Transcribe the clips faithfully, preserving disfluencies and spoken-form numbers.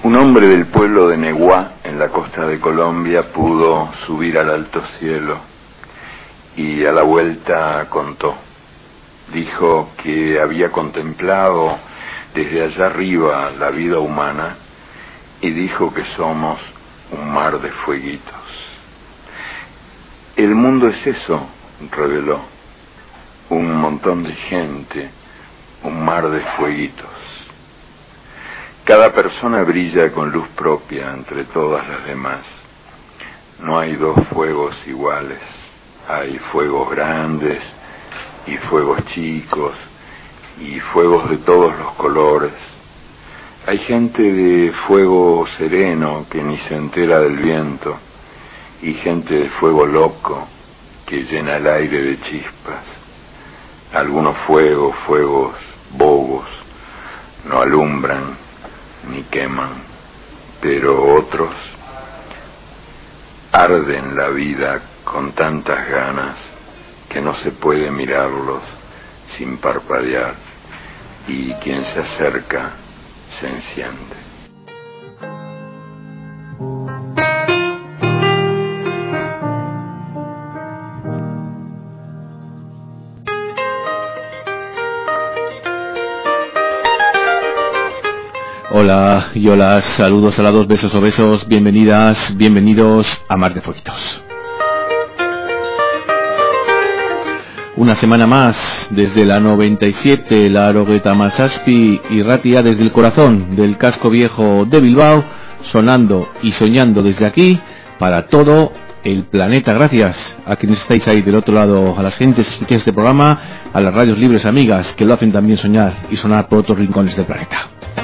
Un hombre del pueblo de Neguá, en la costa de Colombia, pudo subir al alto cielo y a la vuelta contó. Dijo que había contemplado desde allá arriba la vida humana y dijo que somos un mar de fueguitos. El mundo es eso, reveló, un montón de gente, un mar de fueguitos. Cada persona brilla con luz propia entre todas las demás. No hay dos fuegos iguales. Hay fuegos grandes y fuegos chicos y fuegos de todos los colores. Hay gente de fuego sereno que ni se entera del viento y gente de fuego loco que llena el aire de chispas. Algunos fuegos, fuegos bobos, no alumbran ni queman, pero otros arden la vida con tantas ganas que no se puede mirarlos sin parpadear, y quien se acerca se enciende. Hola y hola, saludos a las dos, besos o besos, bienvenidas, bienvenidos a Mar de Fueguitos. Una semana más desde la noventa y siete, la Arogueta Masaspi y Ratia, desde el corazón del casco viejo de Bilbao, sonando y soñando desde aquí para todo el planeta. Gracias a quienes estáis ahí del otro lado, a las gentes que escuchan este programa, a las radios libres amigas que lo hacen también soñar y sonar por otros rincones del planeta.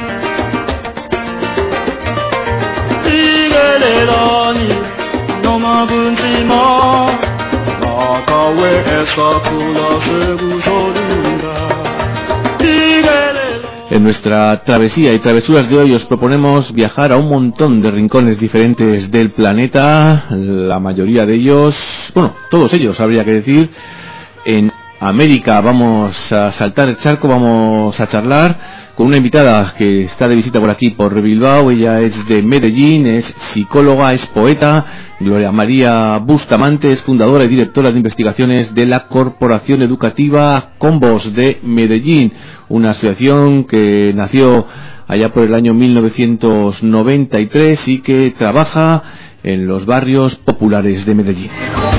En nuestra travesía y travesuras de hoy os proponemos viajar a un montón de rincones diferentes del planeta, la mayoría de ellos, bueno, todos ellos habría que decir. En América vamos a saltar el charco, vamos a charlar con una invitada que está de visita por aquí, por Bilbao. Ella es de Medellín, es psicóloga, es poeta. Gloria María Bustamante es fundadora y directora de investigaciones de la Corporación Educativa Combos de Medellín, una asociación que nació allá por el año mil novecientos noventa y tres y que trabaja en los barrios populares de Medellín.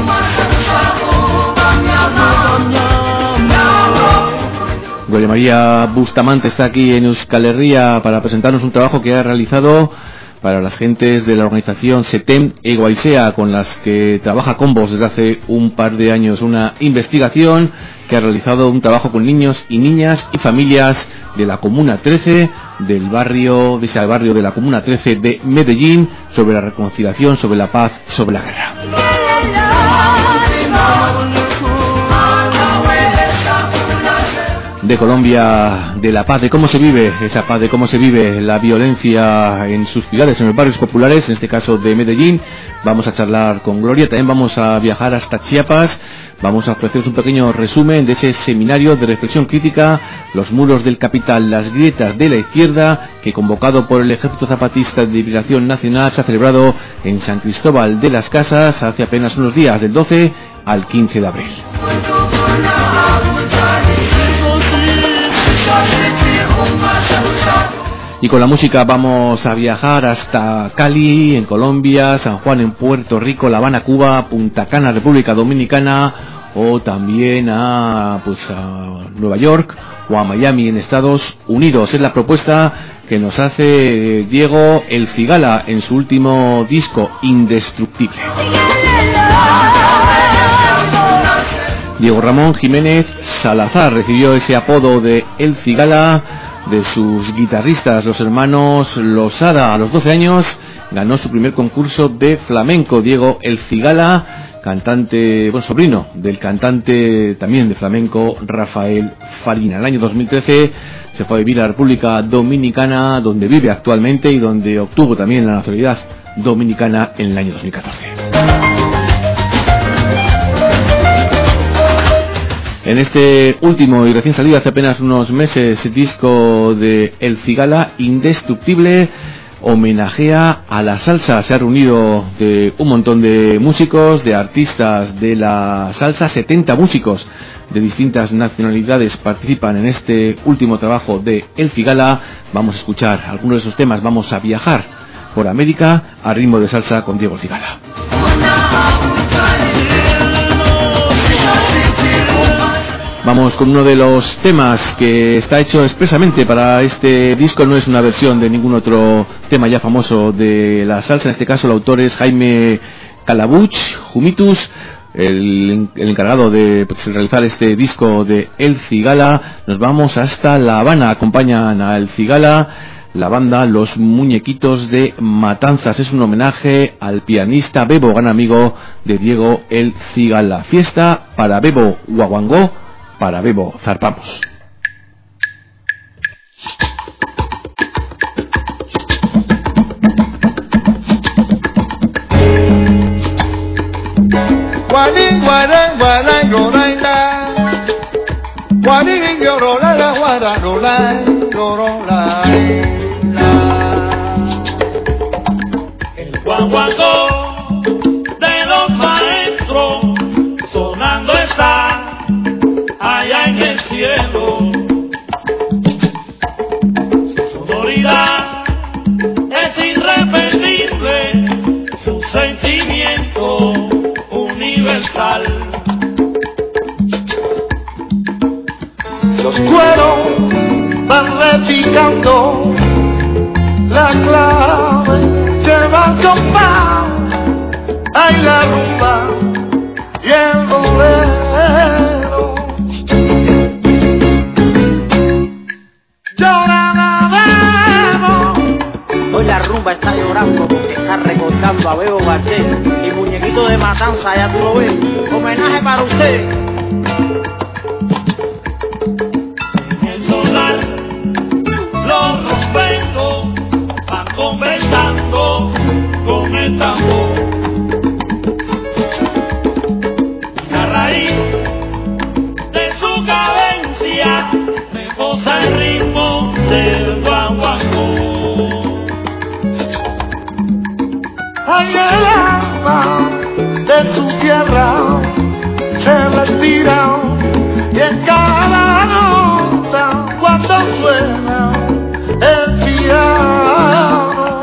Gloria María Bustamante está aquí en Euskal Herria para presentarnos un trabajo que ha realizado para las gentes de la organización SETEM Egoaisea, con las que trabaja Combos desde hace un par de años. Una investigación que ha realizado un trabajo con niños y niñas y familias de la Comuna trece, del barrio, de ese barrio de la Comuna trece de Medellín, sobre la reconciliación, sobre la paz, sobre la guerra. De Colombia, de la paz, de cómo se vive esa paz, de cómo se vive la violencia en sus ciudades, en los barrios populares, en este caso de Medellín. Vamos a charlar con Gloria, también vamos a viajar hasta Chiapas, vamos a ofreceros un pequeño resumen de ese seminario de reflexión crítica, Los muros del capital, las grietas de la izquierda, que convocado por el Ejército Zapatista de Liberación Nacional se ha celebrado en San Cristóbal de las Casas hace apenas unos días, del doce al quince de abril. Y con la música vamos a viajar hasta Cali, en Colombia, San Juan, en Puerto Rico, La Habana, Cuba, Punta Cana, República Dominicana, o también a, pues, a Nueva York o a Miami, en Estados Unidos. Es la propuesta que nos hace Diego El Cigala en su último disco, Indestructible. Diego Ramón Jiménez Salazar recibió ese apodo de El Cigala de sus guitarristas, los hermanos Losada. A los doce años ganó su primer concurso de flamenco. Diego El Cigala, cantante, bueno, sobrino del cantante también de flamenco Rafael Farina. En el año dos mil trece se fue a vivir a la República Dominicana, donde vive actualmente y donde obtuvo también la nacionalidad dominicana en el año dos mil catorce. En este último y recién salido hace apenas unos meses disco de El Cigala, Indestructible, homenajea a la salsa. Se ha reunido de un montón de músicos, de artistas de la salsa. setenta músicos de distintas nacionalidades participan en este último trabajo de El Cigala. Vamos a escuchar algunos de esos temas. Vamos a viajar por América a ritmo de salsa con Diego El Cigala. Vamos con uno de los temas que está hecho expresamente para este disco. No es una versión de ningún otro tema ya famoso de la salsa. En este caso el autor es Jaime Calabuch, Jumitus, el, el encargado de pues, realizar este disco de El Cigala. Nos vamos hasta La Habana. Acompañan a El Cigala la banda Los Muñequitos de Matanzas. Es un homenaje al pianista Bebo, gran amigo de Diego El Cigala. Fiesta para Bebo Guaguangó. Para Bebo, zarpamos. Guarín, guarán, guarán, lloranda. Guarín, llorona, la guara, llorán, llorona. El guaguancó de los maestros sonando está allá en el cielo. Su sonoridad es irrepetible, su sentimiento universal. Los cueros van repicando la clave que va a compás. Hay la rumba y el bolero. Hoy la rumba está llorando porque está recordando a Bebo Valdés y Muñequito de Matanza, ya tú lo ves. Homenaje para usted. En el solar los rumberos van conversando con el tambor. Y a raíz de su cadencia reposa el ritmo del guaguancó. Ay, el alma de su tierra se respira y en cada nota cuando suena el piano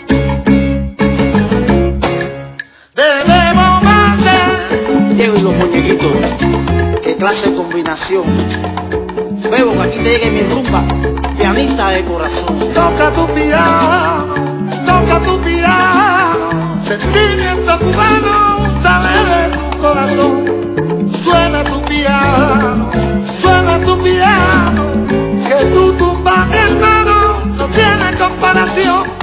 debemos mantener. Diego y los muñequitos, qué clase de combinación. Bebo, que aquí te llegue mi rumba, pianista de corazón. Toca tu piano, toca tu piano, sentimiento cubano sale de tu corazón. Suena tu piano, suena tu piano, que tu tumba hermano no tiene comparación.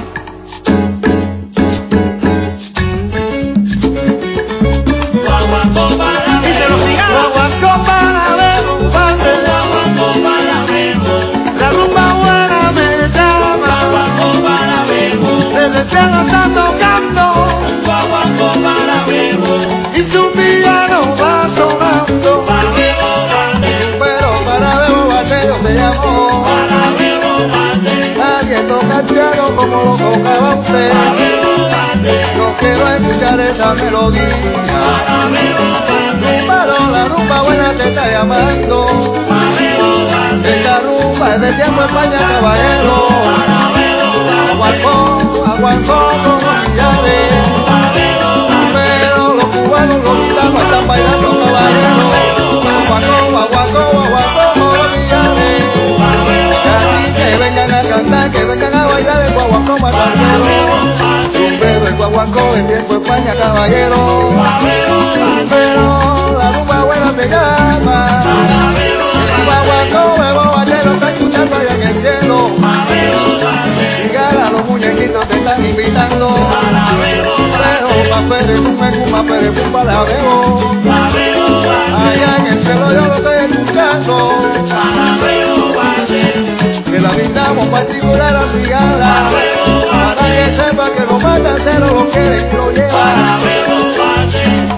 Guaguancó para Y se lo sigan. Guaguancó para Bebo Valdés, Guaguancó para Bebo, la rumba buena me llama, guaguancó para Bebo, desde el cielo está tocando guaguancó para Bebo, y su piano va sonando. para Bebo Valdés, Pero para Bebo Valdés yo te llamo, para Bebo Valdés, nadie toca el piano como lo tocaba usted. para Bebo Valdés, Yo quiero escuchar esa melodía, para Bebo Valdés, pero la rumba buena te está llamando. para Bebo Valdés, Esta rumba es de tiempo España, caballero. para Bebo Valdés, Aguancó, aguancó como millares, para Bebo Valdés, pero los cubanos, los gitanos están bailando, caballero. Aguancó, aguancó, aguancó como millares. para Bebo Y así que vengan a cantar, que vengan a bailar el guaguancó matancero. Rumbero, el guaguancó en tiempo España, caballero. para Bebo Valdés, Pero la rumba buena te llama. para Bebo El guaguancó, Bebo Valdés lo está escuchando allá en el cielo. para Bebo Valdés, Cigala, los muñequitos te están invitando. para Bebo Pero pa' Perepuma, Cuma, Perepuma la veo. para Bebo Valdés, Allá en el cielo yo lo estoy escuchando. para Bebo Valdés, Que la brindamos particular a Cigala. Para que sepa que los mataceros lo quieren y lo para llevan. Bebo Valdés.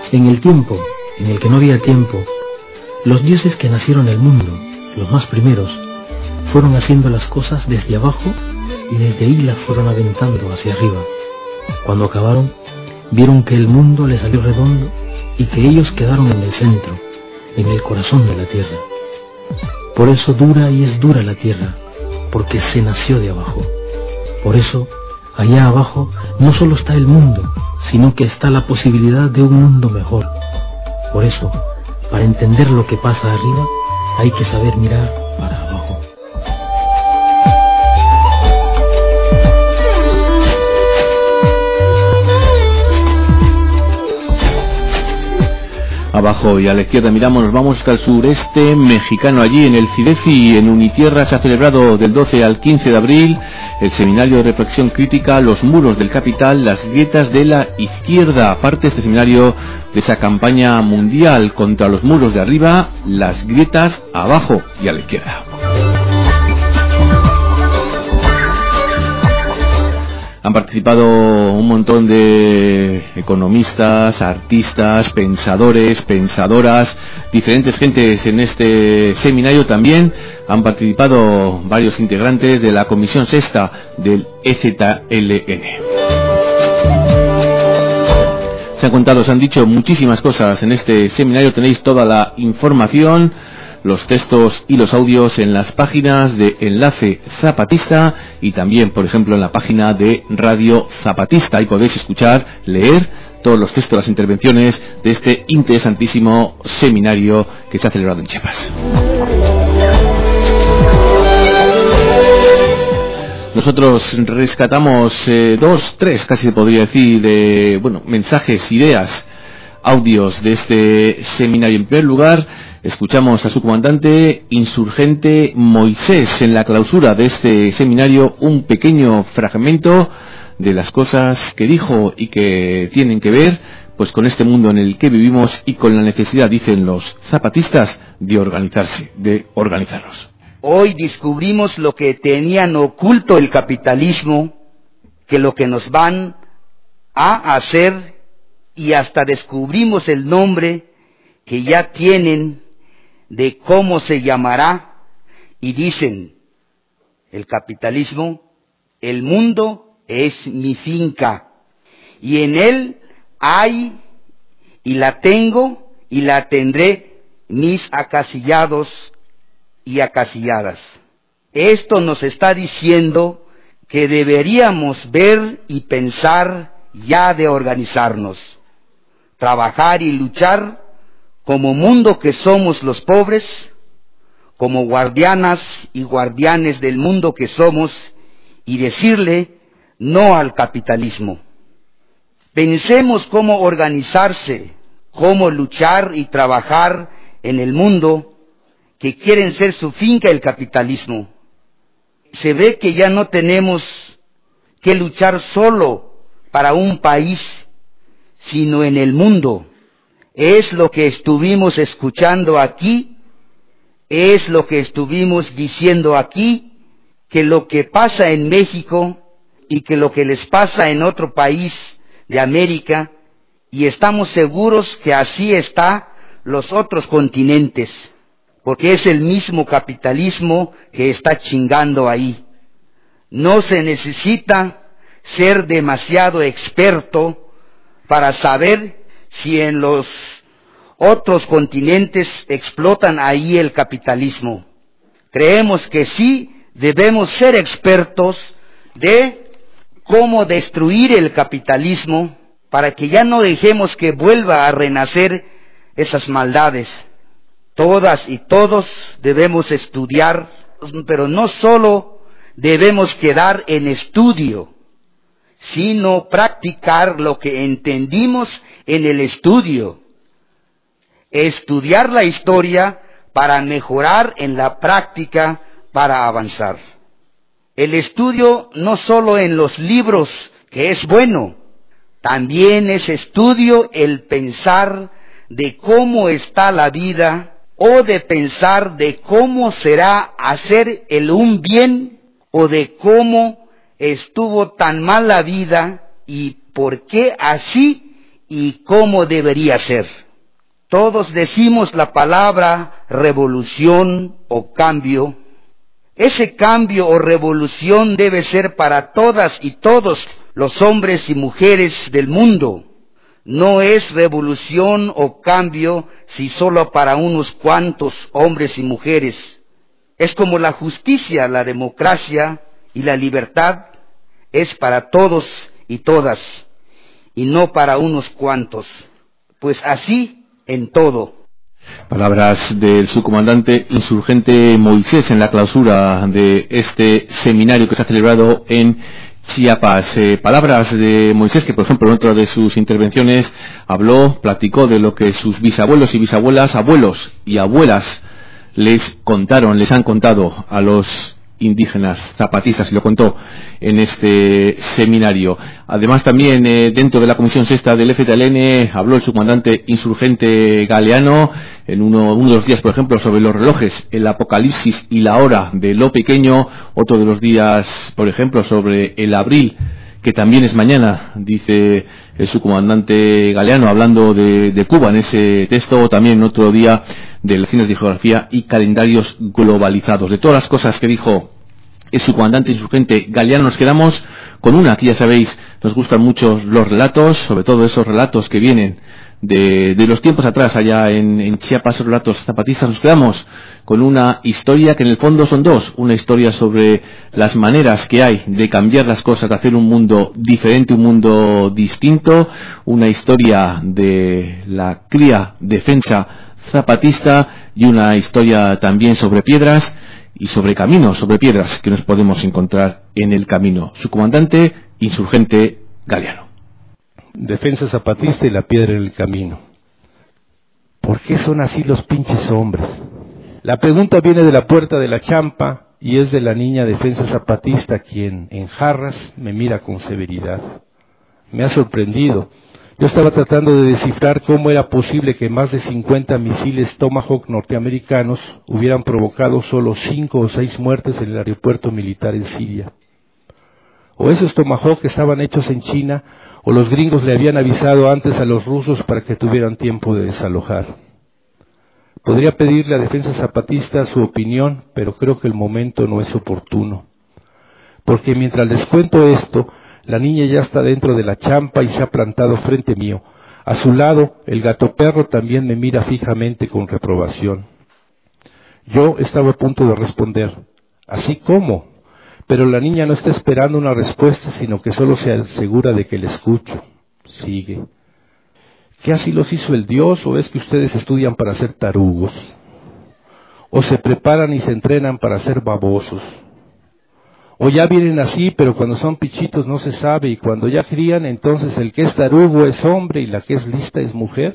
En el tiempo en el que no había tiempo, los dioses que nacieron el mundo, los más primeros, fueron haciendo las cosas desde abajo y desde ahí las fueron aventando hacia arriba. Cuando acabaron, vieron que el mundo les salió redondo y que ellos quedaron en el centro, en el corazón de la tierra. Por eso dura y es dura la tierra, porque se nació de abajo. Por eso, allá abajo no solo está el mundo, sino que está la posibilidad de un mundo mejor. Por eso, para entender lo que pasa arriba, hay que saber mirar para abajo. Abajo y a la izquierda miramos, nos vamos hasta el sureste mexicano. Allí en el CIDEFI, en Unitierra, se ha celebrado del doce al quince de abril el seminario de reflexión crítica Los muros del capital, las grietas de la izquierda. Parte este seminario de esa campaña mundial contra los muros de arriba, las grietas abajo y a la izquierda. Han participado un montón de economistas, artistas, pensadores, pensadoras, diferentes gentes en este seminario. También han participado varios integrantes de la Comisión Sexta del E Z L N. Se han contado, se han dicho muchísimas cosas en este seminario. Tenéis toda la información, los textos y los audios en las páginas de Enlace Zapatista y también, por ejemplo, en la página de Radio Zapatista. Ahí podéis escuchar, leer todos los textos, las intervenciones de este interesantísimo seminario que se ha celebrado en Chiapas. Nosotros rescatamos eh, dos, tres, casi se podría decir, de, bueno, mensajes, ideas, audios de este seminario. En primer lugar, escuchamos a su comandante insurgente Moisés en la clausura de este seminario, un pequeño fragmento de las cosas que dijo y que tienen que ver pues con este mundo en el que vivimos y con la necesidad, dicen los zapatistas, de organizarse, de organizarnos. Hoy descubrimos lo que tenían oculto el capitalismo, que lo que nos van a hacer, y hasta descubrimos el nombre que ya tienen de cómo se llamará, y dicen, el capitalismo, el mundo es mi finca, y en él hay, y la tengo, y la tendré, mis acasillados y acasilladas. Esto nos está diciendo que deberíamos ver y pensar ya de organizarnos, trabajar y luchar como mundo que somos los pobres, como guardianas y guardianes del mundo que somos, y decirle no al capitalismo. Pensemos cómo organizarse, cómo luchar y trabajar en el mundo que quieren ser su finca el capitalismo. Se ve que ya no tenemos que luchar solo para un país, sino en el mundo. Es lo que estuvimos escuchando aquí, es lo que estuvimos diciendo aquí, que lo que pasa en México y que lo que les pasa en otro país de América, y estamos seguros que así está los otros continentes, porque es el mismo capitalismo que está chingando ahí. No se necesita ser demasiado experto para saber si en los otros continentes explotan ahí el capitalismo. Creemos que sí debemos ser expertos de cómo destruir el capitalismo para que ya no dejemos que vuelva a renacer esas maldades. Todas y todos debemos estudiar, pero no solo debemos quedar en estudio, sino practicar lo que entendimos en el estudio. Estudiar la historia para mejorar en la práctica, para avanzar. El estudio no solo en los libros, que es bueno, también es estudio el pensar de cómo está la vida, o de pensar de cómo será hacer el un bien, o de cómo estuvo tan mal la vida y por qué así y cómo debería ser. Todos decimos la palabra revolución o cambio. Ese cambio o revolución debe ser para todas y todos los hombres y mujeres del mundo. No es revolución o cambio si solo para unos cuantos hombres y mujeres. Es como la justicia, la democracia y la libertad es para todos y todas, y no para unos cuantos. Pues así en todo. Palabras del subcomandante insurgente Moisés en la clausura de este seminario que se ha celebrado en Chiapas. Eh, palabras de Moisés que, por ejemplo, en otra de sus intervenciones habló, platicó de lo que sus bisabuelos y bisabuelas, abuelos y abuelas les contaron, les han contado a los indígenas zapatistas, y lo contó en este seminario. Además, también eh, dentro de la Comisión Sexta del F T L N habló el subcomandante insurgente Galeano en uno, uno de los días, por ejemplo, sobre los relojes, el apocalipsis y la hora de lo pequeño. Otro de los días, por ejemplo, sobre el abril, que también es mañana, dice el subcomandante Galeano, hablando de, de Cuba en ese texto. También otro día de lecciones de geografía y calendarios globalizados. De todas las cosas que dijo el subcomandante insurgente Galeano, nos quedamos con una que ya sabéis, nos gustan mucho los relatos, sobre todo esos relatos que vienen de, de los tiempos atrás allá en, en Chiapas, esos relatos zapatistas. Nos quedamos con una historia que en el fondo son dos, una historia sobre las maneras que hay de cambiar las cosas, de hacer un mundo diferente, un mundo distinto, una historia de la cría defensa zapatista y una historia también sobre piedras y sobre caminos, sobre piedras que nos podemos encontrar en el camino. Su comandante insurgente Galeano. Defensa zapatista y la piedra en el camino. ¿Por qué son así los pinches hombres? La pregunta viene de la puerta de la champa y es de la niña defensa zapatista, quien en jarras me mira con severidad. Me ha sorprendido. Yo estaba tratando de descifrar cómo era posible que más de cincuenta misiles Tomahawk norteamericanos hubieran provocado solo cinco o seis muertes en el aeropuerto militar en Siria. O esos Tomahawk estaban hechos en China, o los gringos le habían avisado antes a los rusos para que tuvieran tiempo de desalojar. Podría pedirle a Defensa Zapatista su opinión, pero creo que el momento no es oportuno. Porque mientras les cuento esto, la niña ya está dentro de la champa y se ha plantado frente mío. A su lado, el gato perro también me mira fijamente con reprobación. Yo estaba a punto de responder, ¿así cómo? Pero la niña no está esperando una respuesta, sino que solo se asegura de que le escucho. Sigue. ¿Qué así los hizo el Dios, o es que ustedes estudian para ser tarugos? ¿O se preparan y se entrenan para ser babosos? ¿O ya vienen así, pero cuando son pichitos no se sabe, y cuando ya crían, entonces el que es tarugo es hombre y la que es lista es mujer?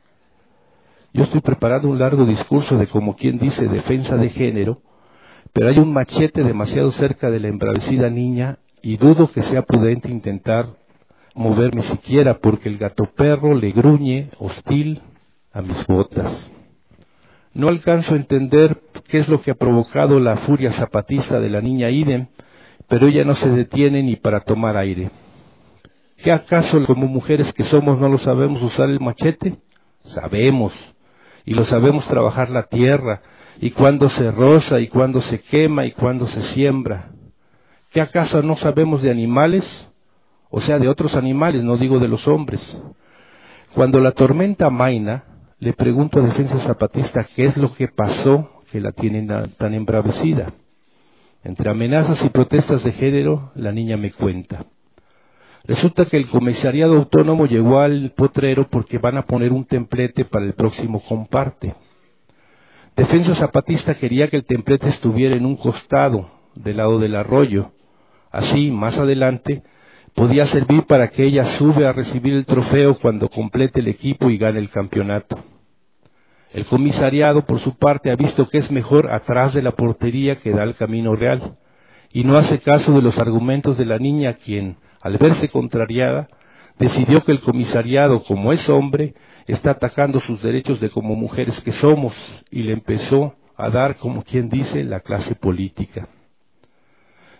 Yo estoy preparando un largo discurso de, como quien dice, defensa de género, pero hay un machete demasiado cerca de la embravecida niña y dudo que sea prudente intentar moverme siquiera, porque el gato perro le gruñe hostil a mis botas. No alcanzo a entender qué es lo que ha provocado la furia zapatista de la niña Idem, pero ella no se detiene ni para tomar aire. ¿Qué acaso como mujeres que somos no lo sabemos usar el machete? Sabemos, y lo sabemos trabajar la tierra, y cuándo se roza, y cuándo se quema, y cuándo se siembra. ¿Qué acaso no sabemos de animales? O sea, de otros animales, no digo de los hombres. Cuando la tormenta amaina, le pregunto a Defensa Zapatista qué es lo que pasó que la tienen tan embravecida. Entre amenazas y protestas de género, la niña me cuenta. Resulta que el comisariado autónomo llegó al potrero porque van a poner un templete para el próximo comparte. Defensa Zapatista quería que el templete estuviera en un costado, del lado del arroyo. Así, más adelante, podía servir para que ella sube a recibir el trofeo cuando complete el equipo y gane el campeonato. El comisariado, por su parte, ha visto que es mejor atrás de la portería que da al camino real, y no hace caso de los argumentos de la niña, quien, al verse contrariada, decidió que el comisariado, como es hombre, está atacando sus derechos de como mujeres que somos, y le empezó a dar, como quien dice, la clase política.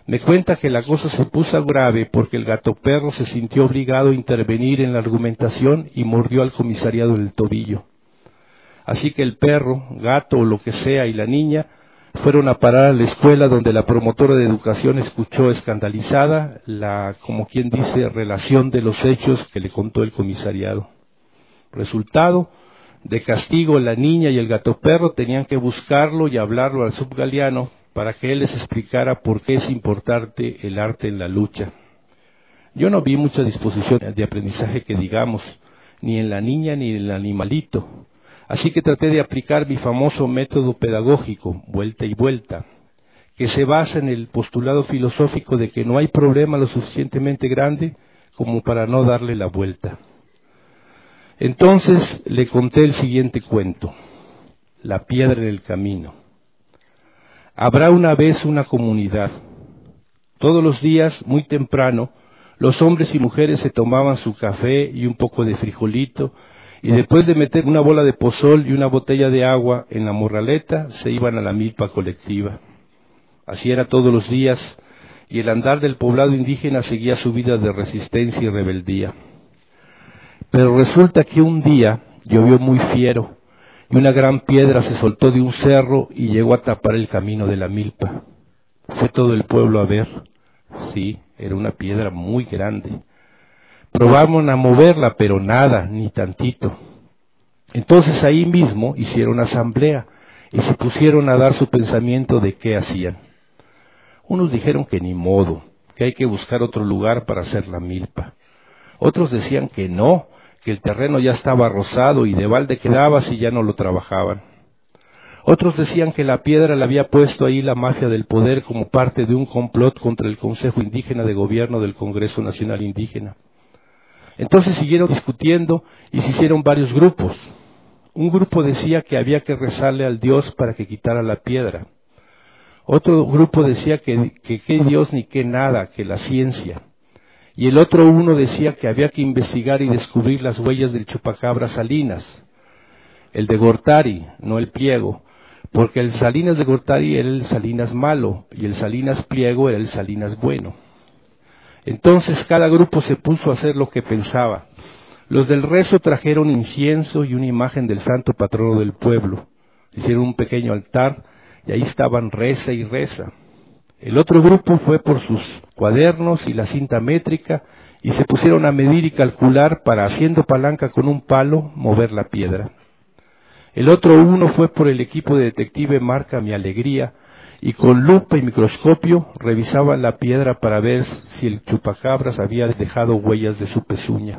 Me cuenta que la cosa se puso grave porque el gato perro se sintió obligado a intervenir en la argumentación y mordió al comisariado del tobillo. Así que el perro, gato o lo que sea y la niña fueron a parar a la escuela, donde la promotora de educación escuchó escandalizada la, como quien dice, relación de los hechos que le contó el comisariado. Resultado, de castigo, la niña y el gato perro tenían que buscarlo y hablarlo al subgaleano para que él les explicara por qué es importante el arte en la lucha. Yo no vi mucha disposición de aprendizaje que digamos, ni en la niña ni en el animalito. Así que traté de aplicar mi famoso método pedagógico, vuelta y vuelta, que se basa en el postulado filosófico de que no hay problema lo suficientemente grande como para no darle la vuelta. Entonces le conté el siguiente cuento, la piedra en el camino. Habrá una vez una comunidad. Todos los días, muy temprano, los hombres y mujeres se tomaban su café y un poco de frijolito, y después de meter una bola de pozol y una botella de agua en la morraleta, se iban a la milpa colectiva. Así era todos los días, y el andar del poblado indígena seguía su vida de resistencia y rebeldía. Pero resulta que un día llovió muy fiero, y una gran piedra se soltó de un cerro y llegó a tapar el camino de la milpa. Fue todo el pueblo a ver. Sí, era una piedra muy grande. Probaron a moverla, pero nada, ni tantito. Entonces ahí mismo hicieron asamblea y se pusieron a dar su pensamiento de qué hacían. Unos dijeron que ni modo, que hay que buscar otro lugar para hacer la milpa. Otros decían que no, que el terreno ya estaba arrozado y de balde quedaba si ya no lo trabajaban. Otros decían que la piedra la había puesto ahí la mafia del poder como parte de un complot contra el Consejo Indígena de Gobierno del Congreso Nacional Indígena. Entonces siguieron discutiendo y se hicieron varios grupos. Un grupo decía que había que rezarle al Dios para que quitara la piedra. Otro grupo decía que que qué Dios ni qué nada, que la ciencia. Y el otro uno decía que había que investigar y descubrir las huellas del chupacabra Salinas, el de Gortari, no el Pliego, porque el Salinas de Gortari era el Salinas malo y el Salinas Pliego era el Salinas bueno. Entonces cada grupo se puso a hacer lo que pensaba. Los del rezo trajeron incienso y una imagen del santo patrono del pueblo. Hicieron un pequeño altar y ahí estaban reza y reza. El otro grupo fue por sus cuadernos y la cinta métrica y se pusieron a medir y calcular para, haciendo palanca con un palo, mover la piedra. El otro uno fue por el equipo de detective marca Mi Alegría y con lupa y microscopio revisaban la piedra para ver si el chupacabras había dejado huellas de su pezuña.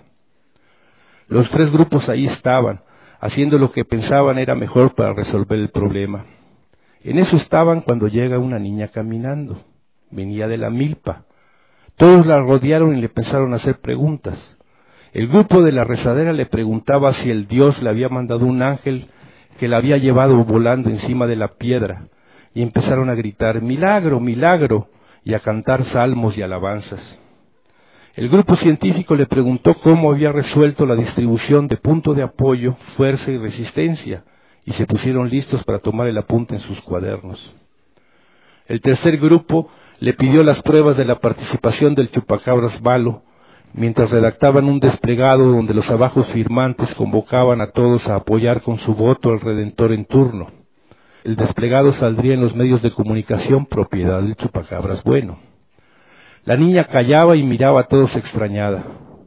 Los tres grupos ahí estaban, haciendo lo que pensaban era mejor para resolver el problema. En eso estaban cuando llega una niña caminando. Venía de la milpa. Todos la rodearon y le empezaron a hacer preguntas. El grupo de la rezadera le preguntaba si el Dios le había mandado un ángel que la había llevado volando encima de la piedra. Y empezaron a gritar, milagro, milagro, y a cantar salmos y alabanzas. El grupo científico le preguntó cómo había resuelto la distribución de punto de apoyo, fuerza y resistencia, y se pusieron listos para tomar el apunte en sus cuadernos. El tercer grupo le pidió las pruebas de la participación del chupacabras malo, mientras redactaban un desplegado donde los abajos firmantes convocaban a todos a apoyar con su voto al Redentor en turno. El desplegado saldría en los medios de comunicación propiedad del chupacabras bueno. La niña callaba y miraba a todos extrañada.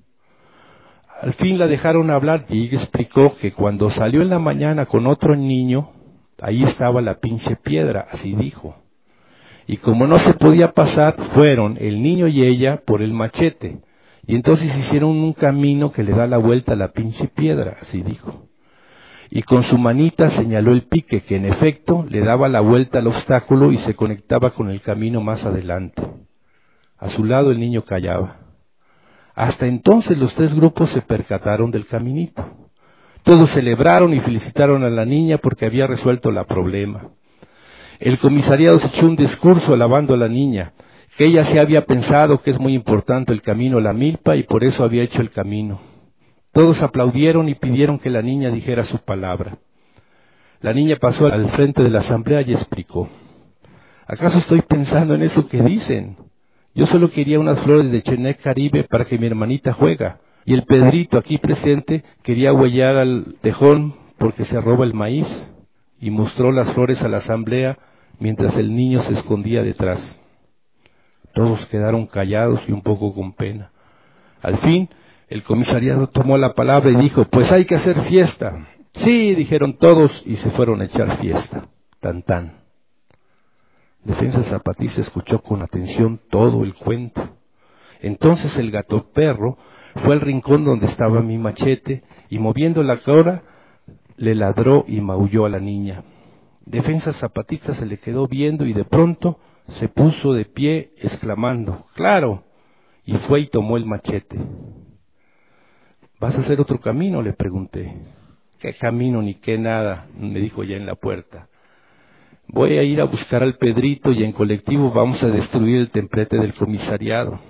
Al fin la dejaron hablar y ella explicó que cuando salió en la mañana con otro niño, ahí estaba la pinche piedra, así dijo. Y como no se podía pasar, fueron el niño y ella por el machete. Y entonces hicieron un camino que le da la vuelta a la pinche piedra, así dijo. Y con su manita señaló el pique, que en efecto le daba la vuelta al obstáculo y se conectaba con el camino más adelante. A su lado el niño callaba. Hasta entonces los tres grupos se percataron del caminito. Todos celebraron y felicitaron a la niña porque había resuelto el problema. El comisariado se echó un discurso alabando a la niña, que ella se había pensado que es muy importante el camino a la milpa y por eso había hecho el camino. Todos aplaudieron y pidieron que la niña dijera su palabra. La niña pasó al frente de la asamblea y explicó. ¿Acaso estoy pensando en eso que dicen? Yo solo quería unas flores de Chenet Caribe para que mi hermanita juega. Y el Pedrito aquí presente quería huellar al tejón porque se roba el maíz. Y mostró las flores a la asamblea mientras el niño se escondía detrás. Todos quedaron callados y un poco con pena. Al fin, el comisariado tomó la palabra y dijo, pues hay que hacer fiesta. Sí, dijeron todos y se fueron a echar fiesta. Tan tan. Defensa Zapatista escuchó con atención todo el cuento. Entonces el gato perro fue al rincón donde estaba mi machete y moviendo la cola le ladró y maulló a la niña. Defensa Zapatista se le quedó viendo y de pronto se puso de pie exclamando, ¡claro! Y fue y tomó el machete. ¿Vas a hacer otro camino?, le pregunté. ¿Qué camino ni qué nada?, me dijo ya en la puerta. Voy a ir a buscar al Pedrito y en colectivo vamos a destruir el templete del comisariado.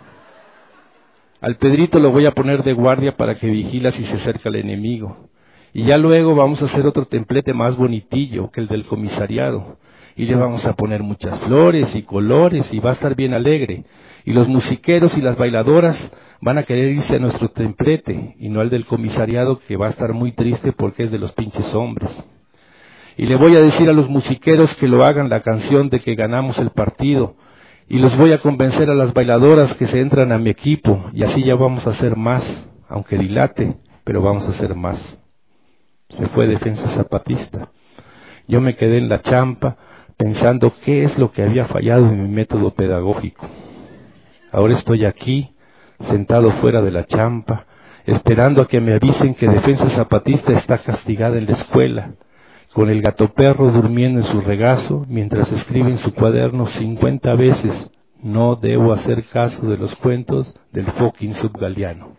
Al Pedrito lo voy a poner de guardia para que vigila si se acerca el enemigo. Y ya luego vamos a hacer otro templete más bonitillo que el del comisariado. Y le vamos a poner muchas flores y colores y va a estar bien alegre. Y los musiqueros y las bailadoras van a querer irse a nuestro templete y no al del comisariado, que va a estar muy triste porque es de los pinches hombres. Y le voy a decir a los musiqueros que lo hagan la canción de que ganamos el partido. Y los voy a convencer a las bailadoras que se entran a mi equipo y así ya vamos a hacer más, aunque dilate, pero vamos a hacer más. Se fue Defensa Zapatista. Yo me quedé en la champa pensando qué es lo que había fallado en mi método pedagógico. Ahora estoy aquí, sentado fuera de la champa, esperando a que me avisen que Defensa Zapatista está castigada en la escuela, con el gato perro durmiendo en su regazo, mientras escribe en su cuaderno cincuenta veces, no debo hacer caso de los cuentos del fucking subgaliano.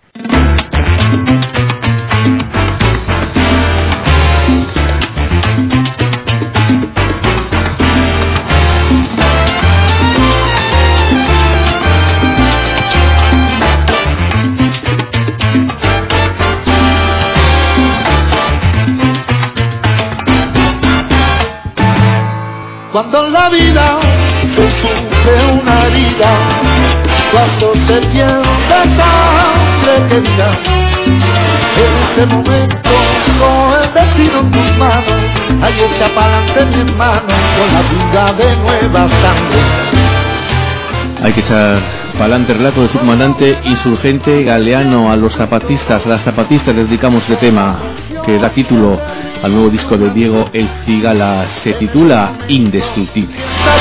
Cuando en la vida se sufre una herida, cuando se pierde sangre querida, en ese momento con el destino en tus manos, ahí echa pa'lante mi hermano con la vida de nueva sangre. Hay que echar pa'lante, relato del subcomandante insurgente Galeano. A los zapatistas, a las zapatistas les dedicamos este tema que da título al nuevo disco de Diego El Cigala. Se titula Indestructibles.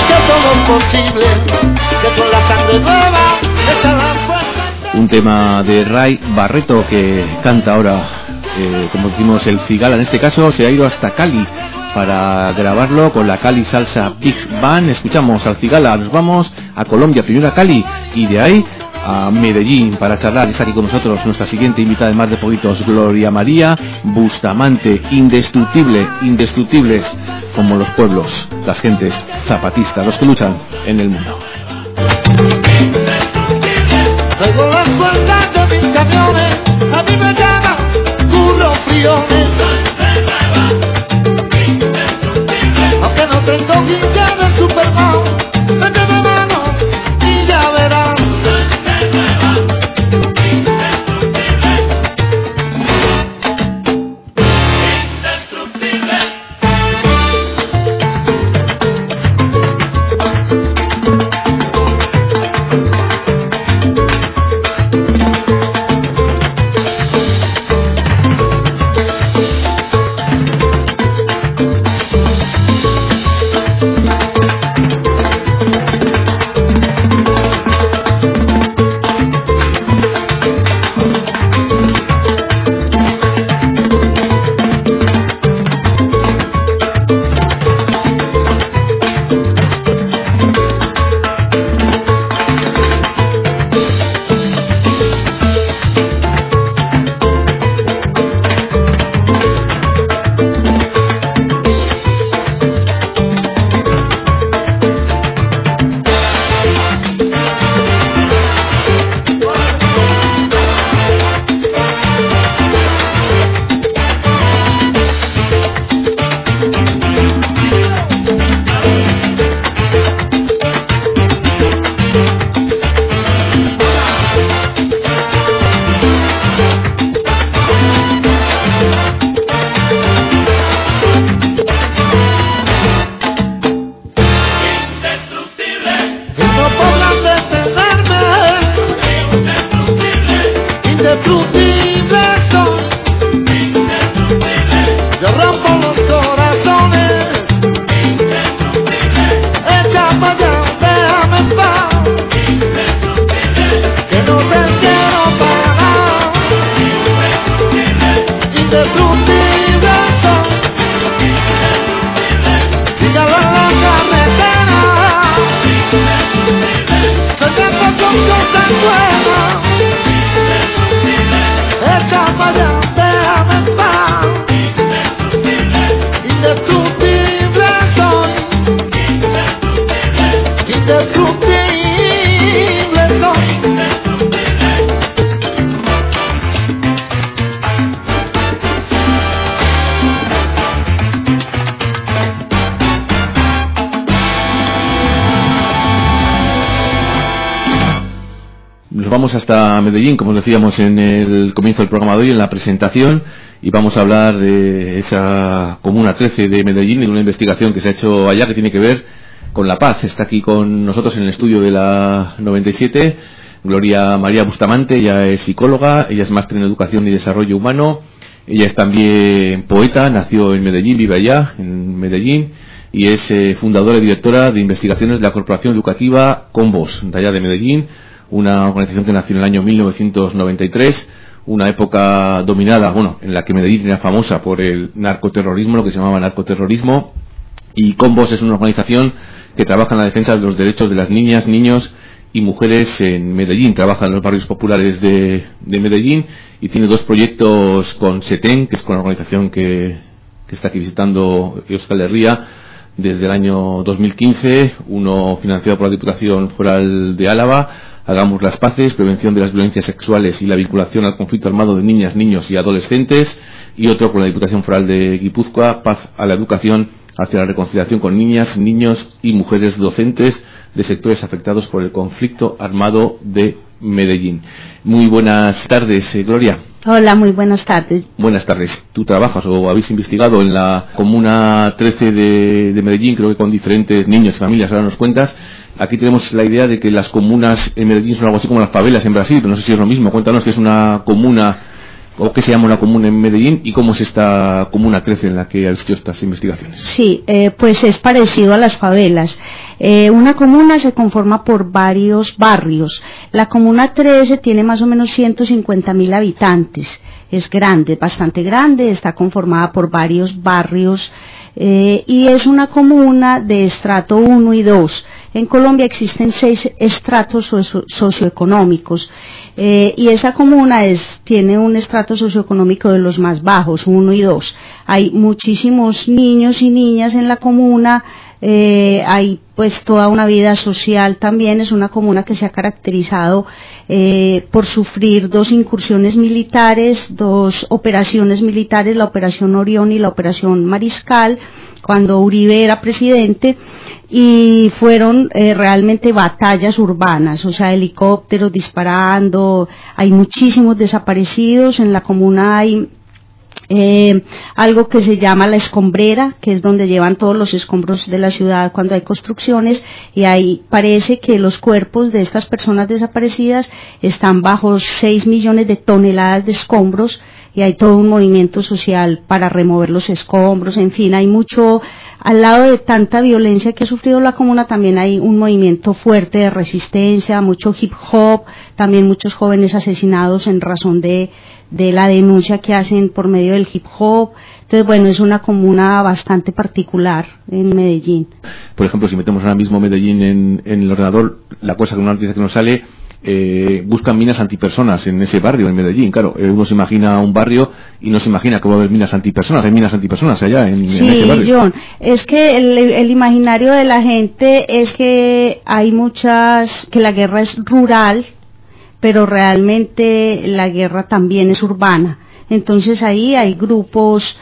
Un tema de Ray Barreto que canta ahora, eh, como decimos, El Cigala. En este caso se ha ido hasta Cali para grabarlo con la Cali Salsa Big Band. Escuchamos al Cigala, nos vamos a Colombia, primero a Cali y de ahí a Medellín para charlar. Está aquí con nosotros nuestra siguiente invitada de Más de Poquitos, Gloria María Bustamante. Indestructible, indestructibles como los pueblos, las gentes zapatistas, los que luchan en el mundo. Traigo las puertas de mis camiones, a mí me llaman culo friones. Aunque no tengo guilla del Superman, méteme mano y ya verás. vamos hasta Medellín, como os decíamos en el comienzo del programa de hoy, en la presentación, y vamos a hablar de esa Comuna trece de Medellín y de una investigación que se ha hecho allá que tiene que ver con la paz. Está aquí con nosotros en el estudio de la noventa y siete Gloria María Bustamante. Ella es psicóloga, ella es máster en Educación y Desarrollo Humano, ella es también poeta, nació en Medellín, vive allá en Medellín, y es eh, fundadora y directora de investigaciones de la Corporación Educativa Combos, de allá de Medellín, una organización que nació en el año mil novecientos noventa y tres, una época dominada, bueno, en la que Medellín era famosa por el narcoterrorismo, lo que se llamaba narcoterrorismo, y Combos es una organización que trabaja en la defensa de los derechos de las niñas, niños y mujeres en Medellín. Trabaja en los barrios populares de, de Medellín y tiene dos proyectos con SETEN, que es con la organización que, que está aquí visitando Euskal Herria desde el año dos mil quince, uno financiado por la Diputación Foral de Álava, Hagamos las Paces, prevención de las violencias sexuales y la vinculación al conflicto armado de niñas, niños y adolescentes, y otro con la Diputación Foral de Guipúzcoa, Paz a la Educación, hacia la reconciliación con niñas, niños y mujeres docentes de sectores afectados por el conflicto armado de Medellín. Muy buenas tardes, eh, Gloria. Hola, muy buenas tardes. Buenas tardes. Tú trabajas o habéis investigado en la Comuna trece de, de Medellín, creo que con diferentes niños y familias, ahora nos cuentas. Aquí tenemos la idea de que las comunas en Medellín son algo así como las favelas en Brasil, pero no sé si es lo mismo. Cuéntanos qué es una comuna, o qué se llama una comuna en Medellín, y cómo es esta Comuna trece en la que has hecho estas investigaciones. Sí, eh, pues es parecido a las favelas. Eh, una comuna se conforma por varios barrios. La Comuna trece tiene más o menos ciento cincuenta mil habitantes. Es grande, bastante grande, está conformada por varios barrios eh, y es una comuna de estrato uno y dos. En Colombia existen seis estratos socio- socioeconómicos. Eh, y esa comuna es, tiene un estrato socioeconómico de los más bajos, uno y dos. Hay muchísimos niños y niñas en la comuna, eh, hay pues toda una vida social también. Es una comuna que se ha caracterizado eh, por sufrir dos incursiones militares, dos operaciones militares, la Operación Orión y la Operación Mariscal, cuando Uribe era presidente, y fueron eh, realmente batallas urbanas, o sea, helicópteros disparando, hay muchísimos desaparecidos. En la comuna hay eh, algo que se llama la escombrera, que es donde llevan todos los escombros de la ciudad cuando hay construcciones, y ahí parece que los cuerpos de estas personas desaparecidas están bajo seis millones de toneladas de escombros, y hay todo un movimiento social para remover los escombros. En fin, hay mucho, al lado de tanta violencia que ha sufrido la comuna, también hay un movimiento fuerte de resistencia, mucho hip hop, también muchos jóvenes asesinados en razón de, de la denuncia que hacen por medio del hip hop. Entonces, bueno, es una comuna bastante particular en Medellín. Por ejemplo, si metemos ahora mismo Medellín en, en el ordenador, la cosa que una noticia que nos sale, Eh, buscan minas antipersonas en ese barrio, en Medellín. Claro, eh, uno se imagina un barrio y no se imagina que va a haber minas antipersonas. Hay minas antipersonas allá en, sí, en ese barrio. Sí, John, es que el, el imaginario de la gente es que hay muchas, que la guerra es rural, pero realmente la guerra también es urbana. Entonces ahí hay grupos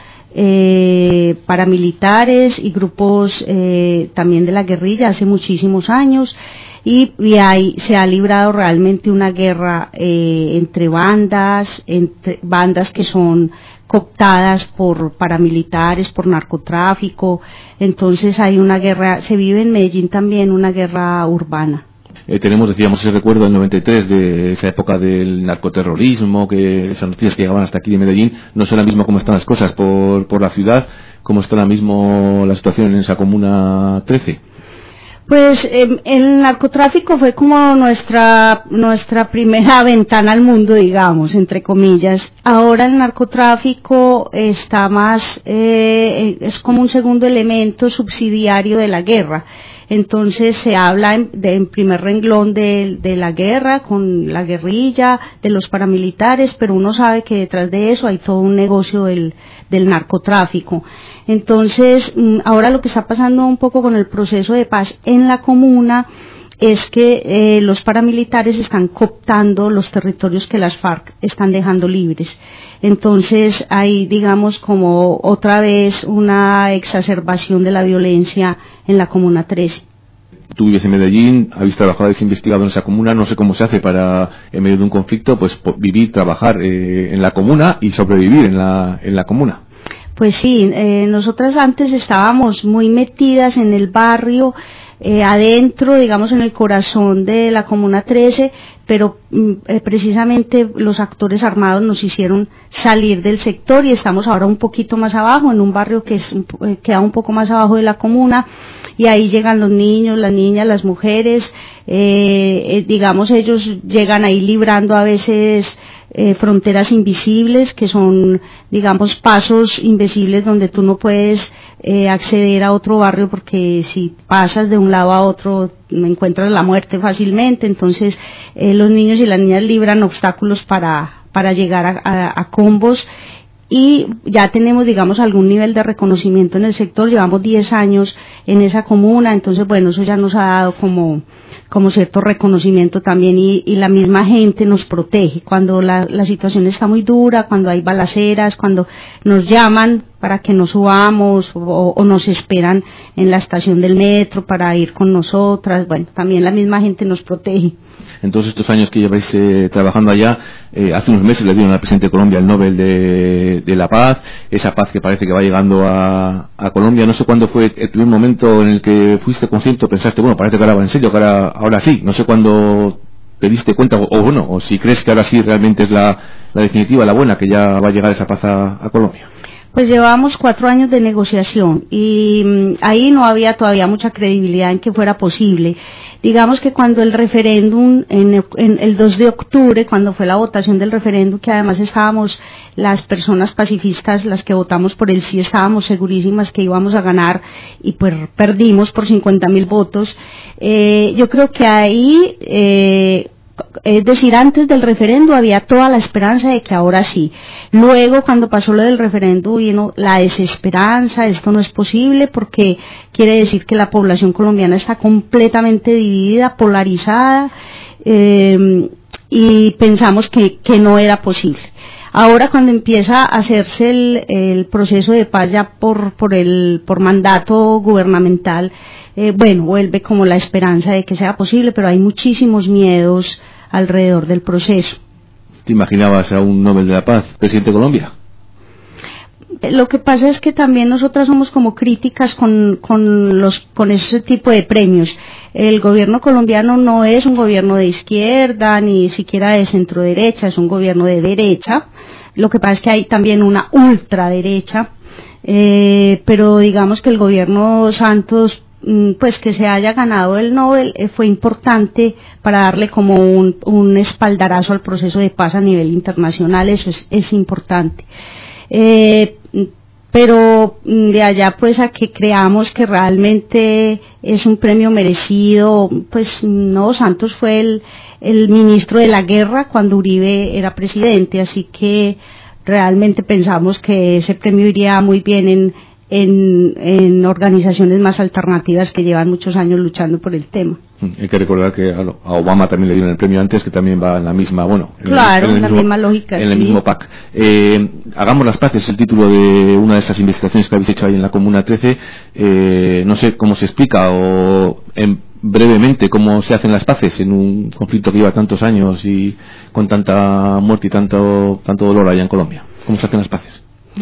eh, paramilitares y grupos eh, también de la guerrilla hace muchísimos años. Y, y ahí se ha librado realmente una guerra eh, entre bandas, entre bandas que son cooptadas por paramilitares, por narcotráfico. Entonces hay una guerra, se vive en Medellín también una guerra urbana. Eh, tenemos, decíamos, ese recuerdo del noventa y tres de esa época del narcoterrorismo, que esas noticias que llegaban hasta aquí de Medellín. No sé ahora mismo cómo están las cosas por, por la ciudad, cómo está ahora mismo la situación en esa Comuna trece. Pues eh, el narcotráfico fue como nuestra nuestra primera ventana al mundo, digamos, entre comillas. Ahora el narcotráfico está más, eh, es como un segundo elemento subsidiario de la guerra. Entonces se habla en, de, en primer renglón de, de la guerra, con la guerrilla, de los paramilitares, pero uno sabe que detrás de eso hay todo un negocio del, del narcotráfico. Entonces, ahora lo que está pasando un poco con el proceso de paz en la comuna es que eh, los paramilitares están cooptando los territorios que las FARC están dejando libres. Entonces hay, digamos, como otra vez una exacerbación de la violencia en la Comuna trece. tú vives en Medellín, habéis trabajado, habéis investigado en esa comuna, no sé cómo se hace para, en medio de un conflicto, pues vivir, trabajar eh, en la comuna y sobrevivir en la, en la comuna. Pues sí, eh, nosotras antes estábamos muy metidas en el barrio, eh, adentro, digamos en el corazón de la Comuna trece, pero eh, precisamente los actores armados nos hicieron salir del sector y estamos ahora un poquito más abajo, en un barrio que es, eh, queda un poco más abajo de la comuna, y ahí llegan los niños, las niñas, las mujeres, eh, eh, digamos ellos llegan ahí librando a veces Eh, fronteras invisibles, que son, digamos, pasos invisibles donde tú no puedes eh, acceder a otro barrio, porque si pasas de un lado a otro encuentras la muerte fácilmente. Entonces eh, los niños y las niñas libran obstáculos para, para llegar a, a, a combos, y ya tenemos, digamos, algún nivel de reconocimiento en el sector. Llevamos diez años en esa comuna, entonces bueno, eso ya nos ha dado como como cierto reconocimiento también, y, y la misma gente nos protege cuando la, la situación está muy dura, cuando hay balaceras, cuando nos llaman para que nos subamos o, o nos esperan en la estación del metro para ir con nosotras. Bueno, también la misma gente nos protege. En todos estos años que lleváis eh, trabajando allá, eh, hace unos meses le dieron al presidente de Colombia el Nobel de, de la Paz, esa paz que parece que va llegando a, a Colombia. No sé cuándo fue el primer momento en el que fuiste consciente o pensaste, bueno, parece que ahora va en serio, que ahora, ahora sí. No sé cuándo te diste cuenta, o, o bueno, o si crees que ahora sí realmente es la, la definitiva, la buena, que ya va a llegar esa paz a, a Colombia. Pues llevábamos cuatro años de negociación y mmm, ahí no había todavía mucha credibilidad en que fuera posible. Digamos que cuando el referéndum, en, en el dos de octubre, cuando fue la votación del referéndum, que además estábamos las personas pacifistas, las que votamos por el sí, estábamos segurísimas que íbamos a ganar, y pues perdimos por cincuenta mil votos. Eh, yo creo que ahí... Eh, Es decir, antes del referendo había toda la esperanza de que ahora sí. Luego, cuando pasó lo del referendo, vino la desesperanza, esto no es posible, porque quiere decir que la población colombiana está completamente dividida, polarizada, eh, y pensamos que, que no era posible. Ahora, cuando empieza a hacerse el, el proceso de paz ya por, por, el, por mandato gubernamental, eh, bueno, vuelve como la esperanza de que sea posible, pero hay muchísimos miedos alrededor del proceso. ¿Te imaginabas a un Nobel de la Paz, presidente de Colombia? Lo que pasa es que también nosotras somos como críticas con, con, los, con ese tipo de premios. El gobierno colombiano no es un gobierno de izquierda ni siquiera de centro derecha, es un gobierno de derecha. Lo que pasa es que hay también una ultraderecha, eh, pero digamos que el gobierno Santos, pues que se haya ganado el Nobel, eh, fue importante para darle como un, un espaldarazo al proceso de paz a nivel internacional. Eso es, es importante. Eh, pero de allá pues a que creamos que realmente es un premio merecido, pues no, Santos fue el, el ministro de la guerra cuando Uribe era presidente, así que realmente pensamos que ese premio iría muy bien en, en, en organizaciones más alternativas que llevan muchos años luchando por el tema. Hay que recordar que a Obama también le dieron el premio antes, que también va en la misma, bueno, en claro, el, en el la mismo, misma lógica, en sí. el mismo pack. Eh, hagamos las paces, el título de una de estas investigaciones que habéis hecho ahí en la Comuna trece. Eh, no sé cómo se explica o en, brevemente cómo se hacen las paces en un conflicto que lleva tantos años y con tanta muerte y tanto tanto dolor allá en Colombia. ¿Cómo se hacen las paces?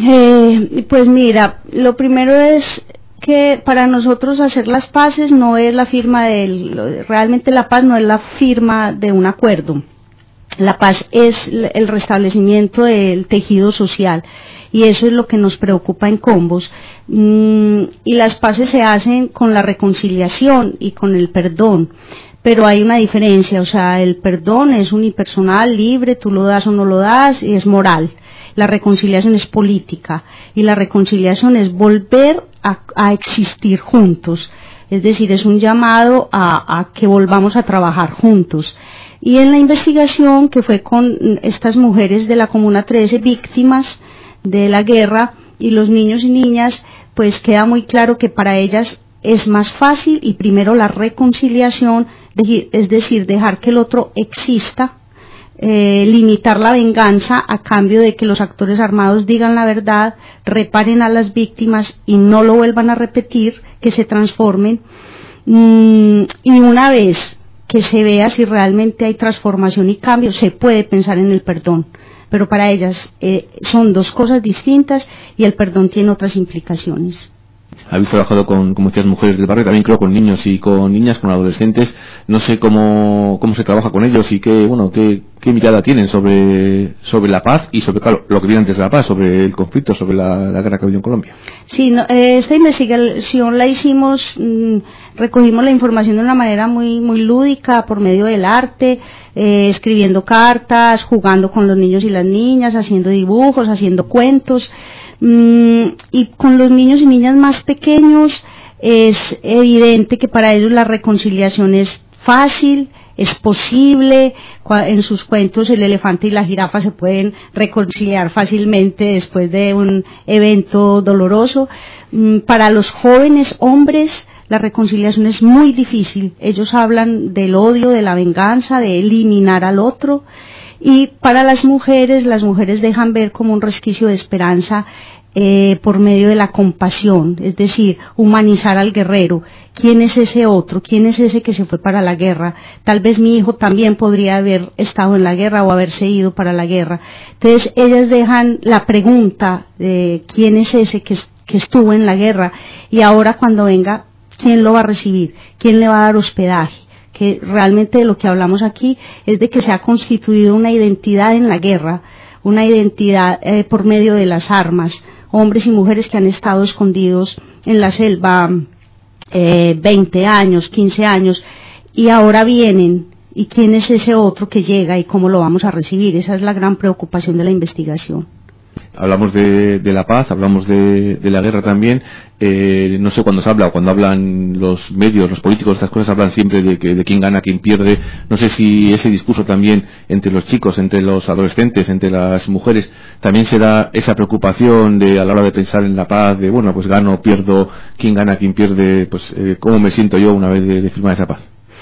Eh, pues mira, lo primero es que para nosotros hacer las paces no es la firma del, realmente la paz no es la firma de un acuerdo. La paz es el restablecimiento del tejido social, y eso es lo que nos preocupa en Combos. Mm, y las paces se hacen con la reconciliación y con el perdón. Pero hay una diferencia, o sea, el perdón es unipersonal, libre, tú lo das o no lo das, y es moral. La reconciliación es política, y la reconciliación es volver a, a existir juntos. Es decir, es un llamado a, a que volvamos a trabajar juntos. Y en la investigación que fue con estas mujeres de la Comuna trece, víctimas de la guerra, y los niños y niñas, pues queda muy claro que para ellas es más fácil, y primero la reconciliación, es decir, dejar que el otro exista, eh, limitar la venganza a cambio de que los actores armados digan la verdad, reparen a las víctimas y no lo vuelvan a repetir, que se transformen. Mm, y una vez que se vea si realmente hay transformación y cambio, se puede pensar en el perdón. Pero para ellas eh, son dos cosas distintas y el perdón tiene otras implicaciones. Habéis trabajado con, como decías, mujeres del barrio, también creo con niños y con niñas, con adolescentes. No sé cómo, cómo se trabaja con ellos y qué, bueno, qué, qué mirada tienen sobre, sobre la paz y sobre, claro, lo que viene antes de la paz, sobre el conflicto, sobre la, la guerra que ha habido en Colombia. Sí, no, eh, esta investigación la hicimos, mmm, recogimos la información de una manera muy, muy lúdica por medio del arte, eh, escribiendo cartas, jugando con los niños y las niñas, haciendo dibujos, haciendo cuentos. Mm, y con los niños y niñas más pequeños es evidente que para ellos la reconciliación es fácil, es posible. En sus cuentos el elefante y la jirafa se pueden reconciliar fácilmente después de un evento doloroso. Mm, para los jóvenes hombres la reconciliación es muy difícil. Ellos hablan del odio, de la venganza, de eliminar al otro. Y para las mujeres, las mujeres dejan ver como un resquicio de esperanza eh, por medio de la compasión, es decir, humanizar al guerrero. ¿Quién es ese otro? ¿Quién es ese que se fue para la guerra? Tal vez mi hijo también podría haber estado en la guerra o haberse ido para la guerra. Entonces ellas dejan la pregunta de quién es ese que, que estuvo en la guerra y ahora cuando venga, ¿quién lo va a recibir? ¿Quién le va a dar hospedaje? Que realmente de lo que hablamos aquí es de que se ha constituido una identidad en la guerra, una identidad eh, por medio de las armas, hombres y mujeres que han estado escondidos en la selva eh, veinte años, quince años, y ahora vienen, y quién es ese otro que llega y cómo lo vamos a recibir. Esa es la gran preocupación de la investigación. Hablamos de, de la paz, hablamos de, de la guerra también. Eh, no sé cuándo se habla o cuando hablan los medios, los políticos, estas cosas hablan siempre de, que, de quién gana, quién pierde. No sé si ese discurso también entre los chicos, entre los adolescentes, entre las mujeres, también se da esa preocupación de a la hora de pensar en la paz, de bueno, pues gano, pierdo, quién gana, quién pierde, pues eh, cómo me siento yo una vez de, de firmar esa paz.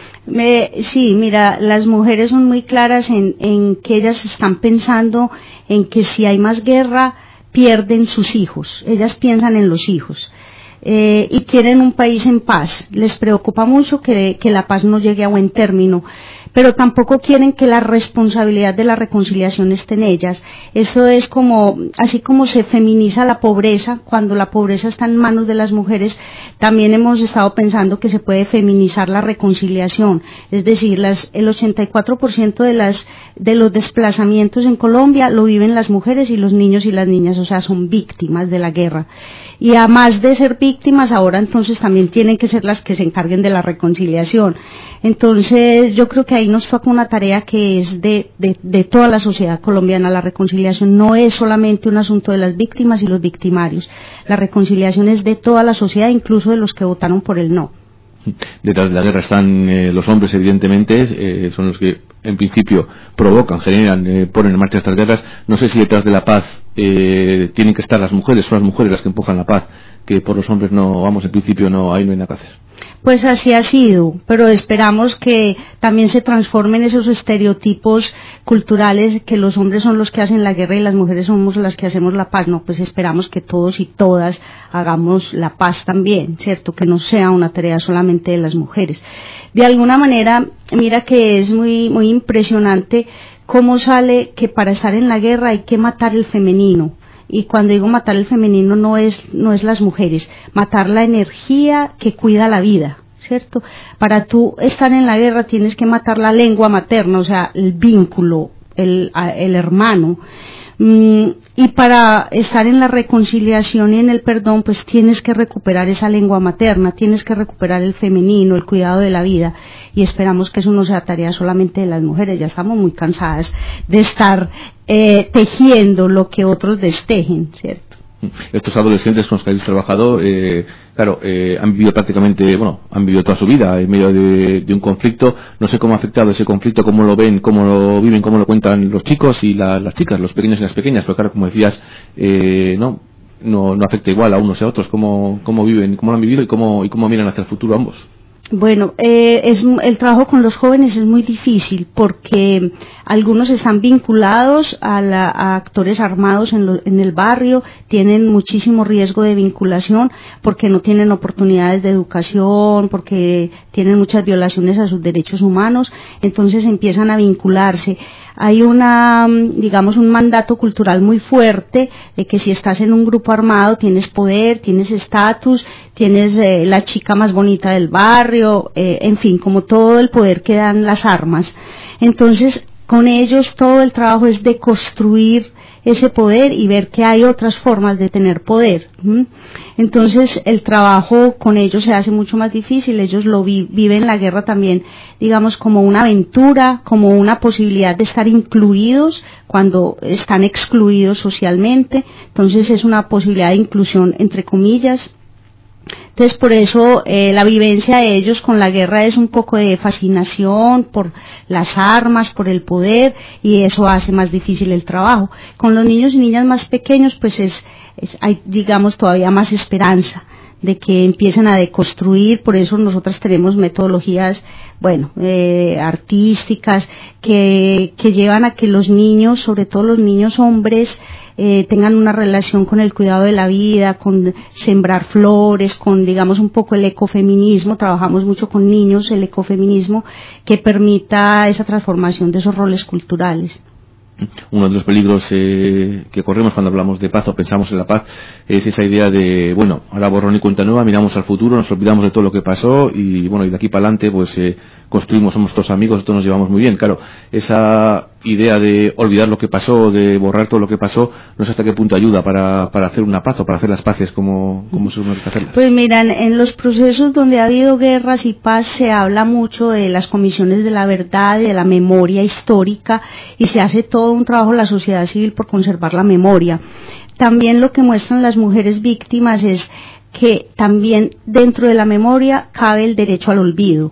Me, sí, mira, las mujeres son muy claras en, en que ellas están pensando en que si hay más guerra, pierden sus hijos. Ellas piensan en los hijos. Eh, y quieren un país en paz. Les preocupa mucho que, que la paz no llegue a buen término, pero tampoco quieren que la responsabilidad de la reconciliación esté en ellas. Eso es como, así como se feminiza la pobreza, cuando la pobreza está en manos de las mujeres, también hemos estado pensando que se puede feminizar la reconciliación. Es decir, las, el ochenta y cuatro por ciento de las, de los desplazamientos en Colombia lo viven las mujeres y los niños y las niñas, o sea, son víctimas de la guerra. Y además de ser víctimas, ahora entonces también tienen que ser las que se encarguen de la reconciliación. Entonces yo creo que ahí nos toca una tarea que es de, de, de toda la sociedad colombiana. La reconciliación no es solamente un asunto de las víctimas y los victimarios. La reconciliación es de toda la sociedad, incluso de los que votaron por el no. Detrás de la guerra están eh, los hombres, evidentemente, eh, son los que en principio provocan, generan, eh, ponen en marcha estas guerras. No sé si detrás de la paz eh, tienen que estar las mujeres, son las mujeres las que empujan la paz, que por los hombres no, vamos, en principio no, ahí no hay nada que hacer. Pues así ha sido, pero esperamos que también se transformen esos estereotipos culturales, que los hombres son los que hacen la guerra y las mujeres somos las que hacemos la paz. No, pues esperamos que todos y todas hagamos la paz también, ¿cierto? Que no sea una tarea solamente de las mujeres. De alguna manera, mira que es muy, muy impresionante cómo sale que para estar en la guerra hay que matar el femenino. Y cuando digo matar el femenino no es, no es las mujeres, matar la energía que cuida la vida, ¿cierto? Para tú estar en la guerra tienes que matar la lengua materna, o sea, el vínculo, el, el hermano. Mm, y para estar en la reconciliación y en el perdón, pues tienes que recuperar esa lengua materna, tienes que recuperar el femenino, el cuidado de la vida, y esperamos que eso no sea tarea solamente de las mujeres. Ya estamos muy cansadas de estar eh, tejiendo lo que otros destejen, ¿cierto? Estos adolescentes con los que habéis trabajado, eh, claro, eh, han vivido prácticamente, bueno, han vivido toda su vida en medio de, de un conflicto. No sé cómo ha afectado ese conflicto, cómo lo ven, cómo lo viven, cómo lo cuentan los chicos y la, las chicas, los pequeños y las pequeñas, pero claro, como decías, eh, no, no, no afecta igual a unos y a otros. ¿Cómo, cómo viven, cómo lo han vivido y cómo, y cómo miran hacia el futuro ambos? Bueno, eh, es, el trabajo con los jóvenes es muy difícil porque algunos están vinculados a, la, a actores armados en, lo, en el barrio, tienen muchísimo riesgo de vinculación porque no tienen oportunidades de educación, porque tienen muchas violaciones a sus derechos humanos, entonces empiezan a vincularse. Hay una, digamos, un mandato cultural muy fuerte de que si estás en un grupo armado tienes poder, tienes estatus, tienes eh, la chica más bonita del barrio, eh, en fin, como todo el poder que dan las armas. Entonces, con ellos todo el trabajo es de construir ese poder y ver que hay otras formas de tener poder. ¿Mm? Entonces el trabajo con ellos se hace mucho más difícil, ellos lo vi, viven la guerra también, digamos, como una aventura, como una posibilidad de estar incluidos cuando están excluidos socialmente, entonces es una posibilidad de inclusión entre comillas. Entonces por eso eh, la vivencia de ellos con la guerra es un poco de fascinación por las armas, por el poder, y eso hace más difícil el trabajo. Con los niños y niñas más pequeños pues es, es hay digamos todavía más esperanza de que empiecen a deconstruir, por eso nosotras tenemos metodologías, bueno, eh, artísticas, que, que llevan a que los niños, sobre todo los niños hombres, eh, tengan una relación con el cuidado de la vida, con sembrar flores, con, digamos, un poco el ecofeminismo, trabajamos mucho con niños, el ecofeminismo, que permita esa transformación de esos roles culturales. Uno de los peligros eh, que corremos cuando hablamos de paz o pensamos en la paz es esa idea de, bueno, ahora borrón y cuenta nueva, miramos al futuro, nos olvidamos de todo lo que pasó y, bueno, y de aquí para adelante pues eh, construimos, somos todos amigos, todos nos llevamos muy bien. Claro, esa idea de olvidar lo que pasó, de borrar todo lo que pasó, no sé hasta qué punto ayuda para, para hacer una paz o para hacer las paces como, como se uno que hacerlas. Pues miran, en los procesos donde ha habido guerras y paz se habla mucho de las comisiones de la verdad, de la memoria histórica, y se hace todo un trabajo en la sociedad civil por conservar la memoria. También lo que muestran las mujeres víctimas es que también dentro de la memoria cabe el derecho al olvido.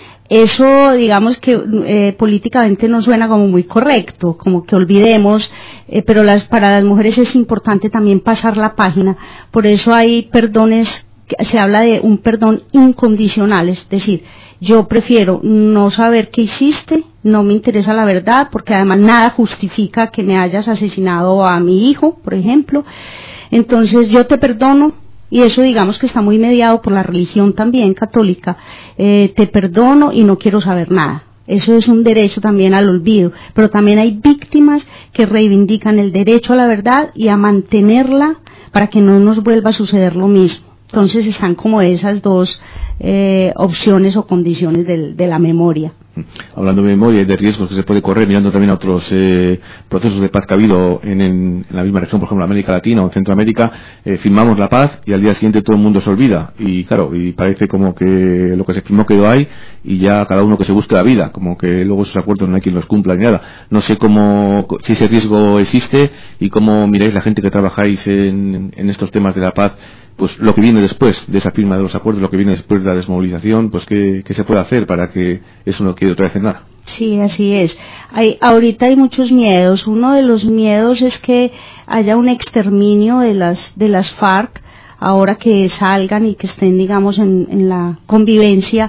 Eso, digamos que eh, políticamente no suena como muy correcto, como que olvidemos, eh, pero las, para las mujeres es importante también pasar la página. Por eso hay perdones, se habla de un perdón incondicional, es decir, yo prefiero no saber qué hiciste, no me interesa la verdad, porque además nada justifica que me hayas asesinado a mi hijo, por ejemplo. Entonces yo te perdono, y eso digamos que está muy mediado por la religión también católica, eh, te perdono y no quiero saber nada. Eso es un derecho también al olvido, pero también hay víctimas que reivindican el derecho a la verdad y a mantenerla para que no nos vuelva a suceder lo mismo. Entonces están como esas dos eh, opciones o condiciones de, de la memoria. Hablando de memoria y de riesgos que se puede correr, mirando también a otros eh, procesos de paz que ha habido en, en, en la misma región, por ejemplo, en América Latina o en Centroamérica, eh, firmamos la paz y al día siguiente todo el mundo se olvida. Y claro, y parece como que lo que se firmó quedó ahí y ya cada uno que se busque la vida, como que luego esos acuerdos no hay quien los cumpla ni nada. No sé cómo, si ese riesgo existe y cómo miráis la gente que trabajáis en, en estos temas de la paz, pues lo que viene después de esa firma de los acuerdos, lo que viene después de la desmovilización, pues qué, qué se puede hacer para que eso no quede otra vez en nada. Sí, así es. Hay, ahorita hay muchos miedos. Uno de los miedos es que haya un exterminio de las de las FARC, ahora que salgan y que estén, digamos, en, en la convivencia,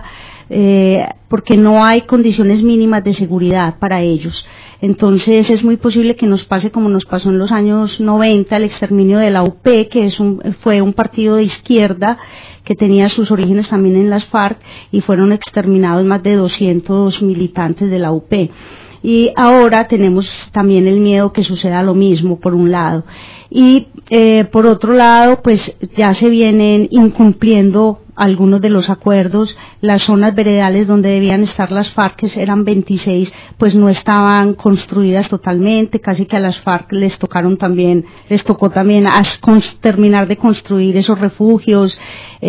eh, porque no hay condiciones mínimas de seguridad para ellos. Entonces es muy posible que nos pase como nos pasó en los años noventa, el exterminio de la U P, que es un, fue un partido de izquierda que tenía sus orígenes también en las FARC, y fueron exterminados más de doscientos militantes de la U P. Y ahora tenemos también el miedo que suceda lo mismo, por un lado. Y eh, por otro lado, pues ya se vienen incumpliendo algunos de los acuerdos. Las zonas veredales donde debían estar las FARC, que eran veintiséis, pues no estaban construidas totalmente, casi que a las FARC les tocaron también, les tocó también as, con, terminar de construir esos refugios.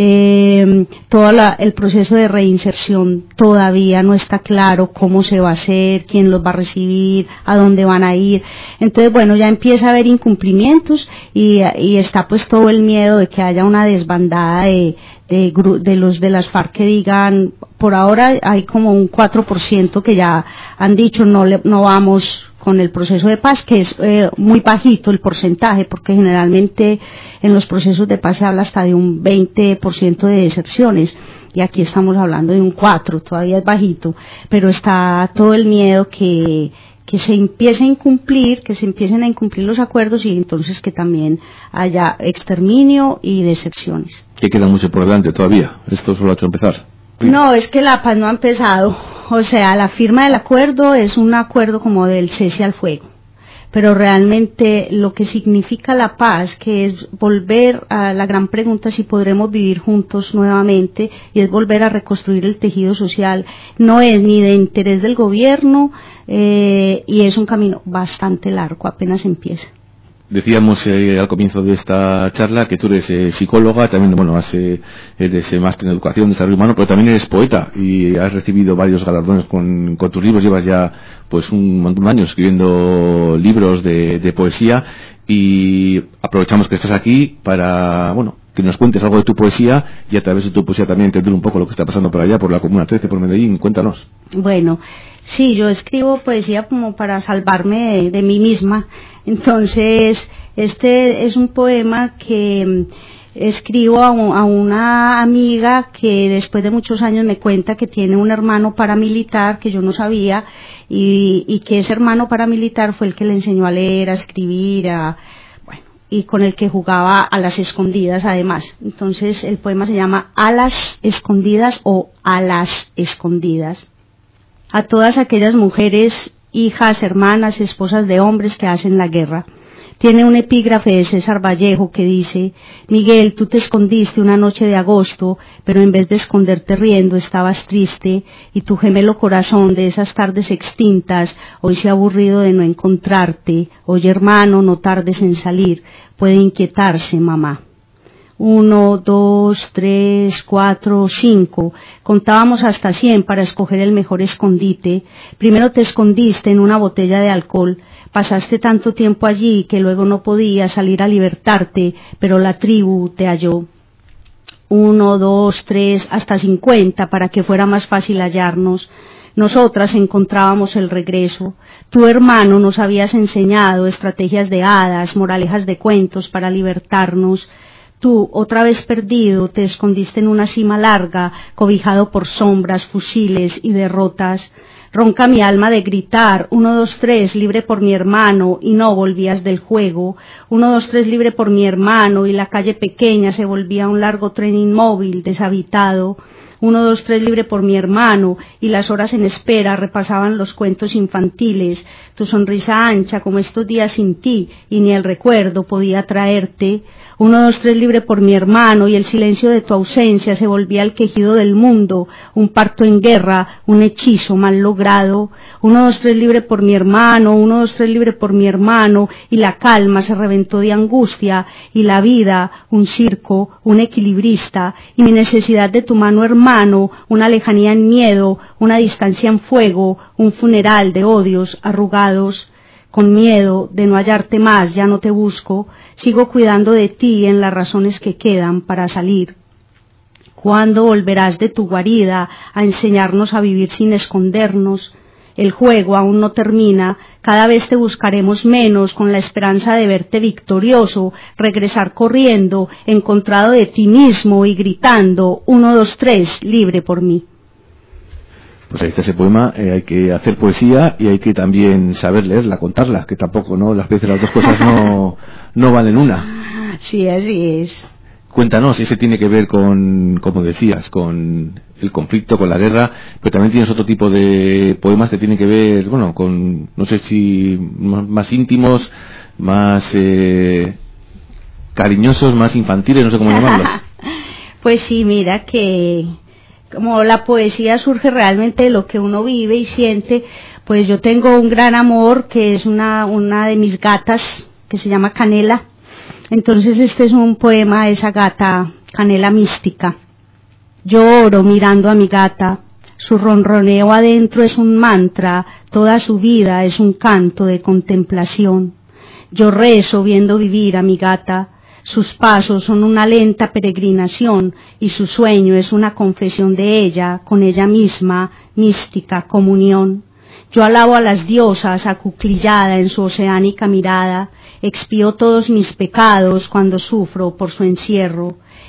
Eh, todo la, el proceso de reinserción todavía no está claro cómo se va a hacer, quién los va a recibir, a dónde van a ir. Entonces, bueno, ya empieza a haber incumplimientos y, y está pues todo el miedo de que haya una desbandada de De, de los de las FARC que digan, por ahora hay como un cuatro por ciento que ya han dicho no le, no vamos con el proceso de paz, que es eh, muy bajito el porcentaje, porque generalmente en los procesos de paz se habla hasta de un veinte por ciento de deserciones, y aquí estamos hablando de un cuatro, todavía es bajito, pero está todo el miedo que, que se empiece a incumplir, que se empiecen a incumplir los acuerdos y entonces que también haya exterminio y deserciones. Que queda mucho por delante todavía, esto solo ha hecho empezar. No, es que la paz no ha empezado, o sea, la firma del acuerdo es un acuerdo como del cese al fuego, pero realmente lo que significa la paz, que es volver a la gran pregunta si podremos vivir juntos nuevamente, y es volver a reconstruir el tejido social, no es ni de interés del gobierno, eh, y es un camino bastante largo, apenas empieza. Decíamos eh, al comienzo de esta charla que tú eres eh, psicóloga, también bueno, has, eh, eres eh, máster en educación, desarrollo humano, pero también eres poeta y has recibido varios galardones con, con tus libros. Llevas ya pues un montón de años escribiendo libros de, de poesía, y aprovechamos que estás aquí para, bueno, que nos cuentes algo de tu poesía y a través de tu poesía también entender un poco lo que está pasando por allá, por la Comuna trece, por Medellín. Cuéntanos. Bueno, sí, yo escribo poesía como para salvarme de, de mí misma. Entonces, este es un poema que escribo a, un, a una amiga que después de muchos años me cuenta que tiene un hermano paramilitar que yo no sabía, y, y que ese hermano paramilitar fue el que le enseñó a leer, a escribir, a, bueno, y con el que jugaba a las escondidas además. Entonces el poema se llama A las escondidas o A las escondidas. A todas aquellas mujeres, hijas, hermanas, esposas de hombres que hacen la guerra. Tiene un epígrafe de César Vallejo que dice: Miguel, tú te escondiste una noche de agosto, pero en vez de esconderte riendo estabas triste, y tu gemelo corazón de esas tardes extintas hoy se ha aburrido de no encontrarte. Oye, hermano, no tardes en salir, puede inquietarse mamá. Uno, dos, tres, cuatro, cinco. Contábamos hasta cien para escoger el mejor escondite. Primero te escondiste en una botella de alcohol. Pasaste tanto tiempo allí que luego no podías salir a libertarte, pero la tribu te halló. Uno, dos, tres, hasta cincuenta para que fuera más fácil hallarnos. Nosotras encontrábamos el regreso. Tu hermano nos habías enseñado estrategias de hadas, moralejas de cuentos para libertarnos. Tú, otra vez perdido, te escondiste en una cima larga, cobijado por sombras, fusiles y derrotas. Ronca mi alma de gritar, uno, dos, tres, libre por mi hermano, y no volvías del juego. Uno, dos, tres, libre por mi hermano, y la calle pequeña se volvía un largo tren inmóvil, deshabitado. Uno, dos, tres, libre por mi hermano, y las horas en espera repasaban los cuentos infantiles. Tu sonrisa ancha como estos días sin ti, y ni el recuerdo podía traerte. Uno, dos, tres, libre por mi hermano, y el silencio de tu ausencia se volvía el quejido del mundo, un parto en guerra, un hechizo mal logrado. Uno, dos, tres, libre por mi hermano, uno, dos, tres, libre por mi hermano, y la calma se reventó de angustia, y la vida, un circo, un equilibrista, y mi necesidad de tu mano hermano, una lejanía en miedo, una distancia en fuego, un funeral de odios arrugados. Con miedo de no hallarte más ya no te busco, sigo cuidando de ti en las razones que quedan para salir. ¿Cuándo volverás de tu guarida a enseñarnos a vivir sin escondernos? El juego aún no termina, cada vez te buscaremos menos con la esperanza de verte victorioso, regresar corriendo, encontrado de ti mismo y gritando, uno, dos, tres, libre por mí. Pues ahí está ese poema. Eh, hay que hacer poesía y hay que también saber leerla, contarla, que tampoco, ¿no? Las veces las dos cosas no, no valen una. Sí, así es. Cuéntanos, ese tiene que ver con, como decías, con el conflicto, con la guerra, pero también tienes otro tipo de poemas que tienen que ver, bueno, con, no sé si más íntimos, más eh, cariñosos, más infantiles, no sé cómo llamarlos. Pues sí, mira que como la poesía surge realmente de lo que uno vive y siente, pues yo tengo un gran amor que es una, una de mis gatas que se llama Canela. Entonces este es un poema de esa gata, Canela mística. Lloro mirando a mi gata, su ronroneo adentro es un mantra, toda su vida es un canto de contemplación. Yo rezo viendo vivir a mi gata, sus pasos son una lenta peregrinación y su sueño es una confesión de ella con ella misma, mística comunión. Yo alabo a las diosas acuclillada en su oceánica mirada, expío todos mis pecados cuando sufro por su encierro.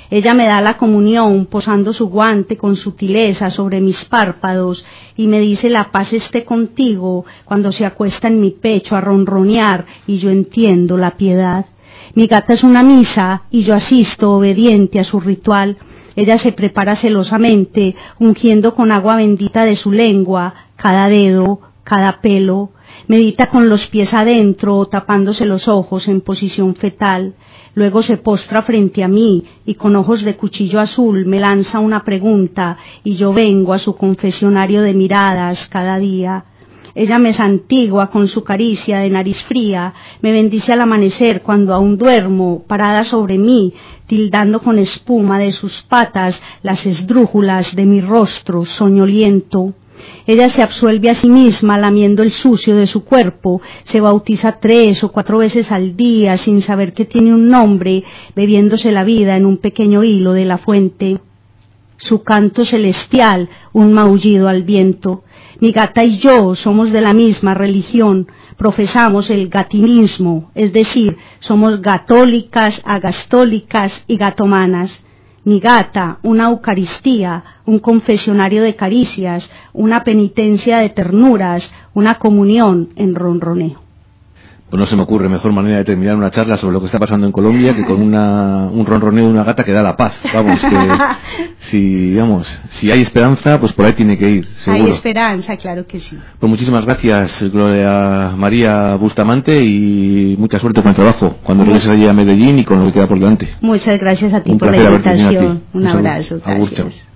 Ella me da la comunión posando su guante con sutileza sobre mis párpados y me dice la paz esté contigo cuando se acuesta en mi pecho a ronronear y yo entiendo la piedad. Mi gata es una misa y yo asisto obediente a su ritual. Ella se prepara celosamente, ungiendo con agua bendita de su lengua cada dedo, cada pelo. Medita con los pies adentro, tapándose los ojos en posición fetal. Luego se postra frente a mí y con ojos de cuchillo azul me lanza una pregunta y yo vengo a su confesionario de miradas cada día. Ella me santigua con su caricia de nariz fría, me bendice al amanecer cuando aún duermo, parada sobre mí, tildando con espuma de sus patas las esdrújulas de mi rostro soñoliento. Ella se absuelve a sí misma lamiendo el sucio de su cuerpo, se bautiza tres o cuatro veces al día sin saber que tiene un nombre, bebiéndose la vida en un pequeño hilo de la fuente. Su canto celestial, un maullido al viento. Mi gata y yo somos de la misma religión, profesamos el gatinismo, es decir, somos gatólicas, agastólicas y gatomanas. Mi gata, una eucaristía, un confesionario de caricias, una penitencia de ternuras, una comunión en ronroneo. Pues no se me ocurre mejor manera de terminar una charla sobre lo que está pasando en Colombia que con una, un ronroneo de una gata que da la paz. Vamos, que si, digamos, si hay esperanza, pues por ahí tiene que ir, seguro. Hay esperanza, claro que sí. Pues muchísimas gracias, Gloria María Bustamante, y mucha suerte con el trabajo cuando regreses allí a Medellín y con lo que queda por delante. Muchas gracias a ti Un por la invitación. Un, Un abrazo. Agur, Gracias. chao.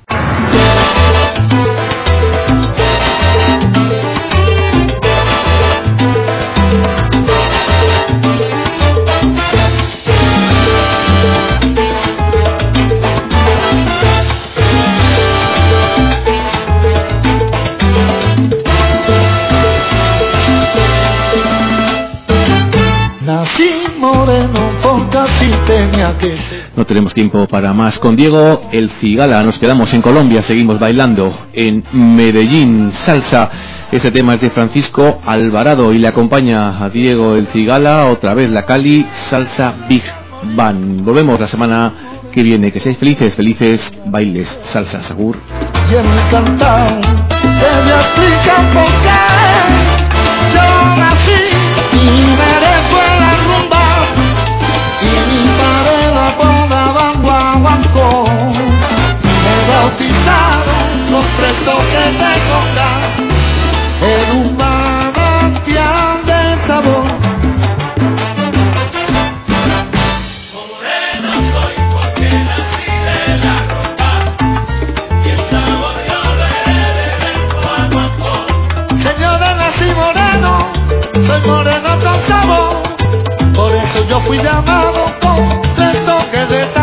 No tenemos tiempo para más. Con Diego El Cigala nos quedamos en Colombia, seguimos bailando en Medellín salsa. Este tema es de Francisco Alvarado y le acompaña a Diego El Cigala, otra vez la Cali Salsa Big Band. Volvemos la semana que viene. Que seáis felices, felices bailes salsa, Sagur. Y en mi cantao se me explica por qué yo nací y merezco la rumba y mi padre la podaban guaguancó. Me bautizaron los tres toques de conga en un manantial de sabor. Soy moreno con sabor, por eso yo fui llamado con el toque de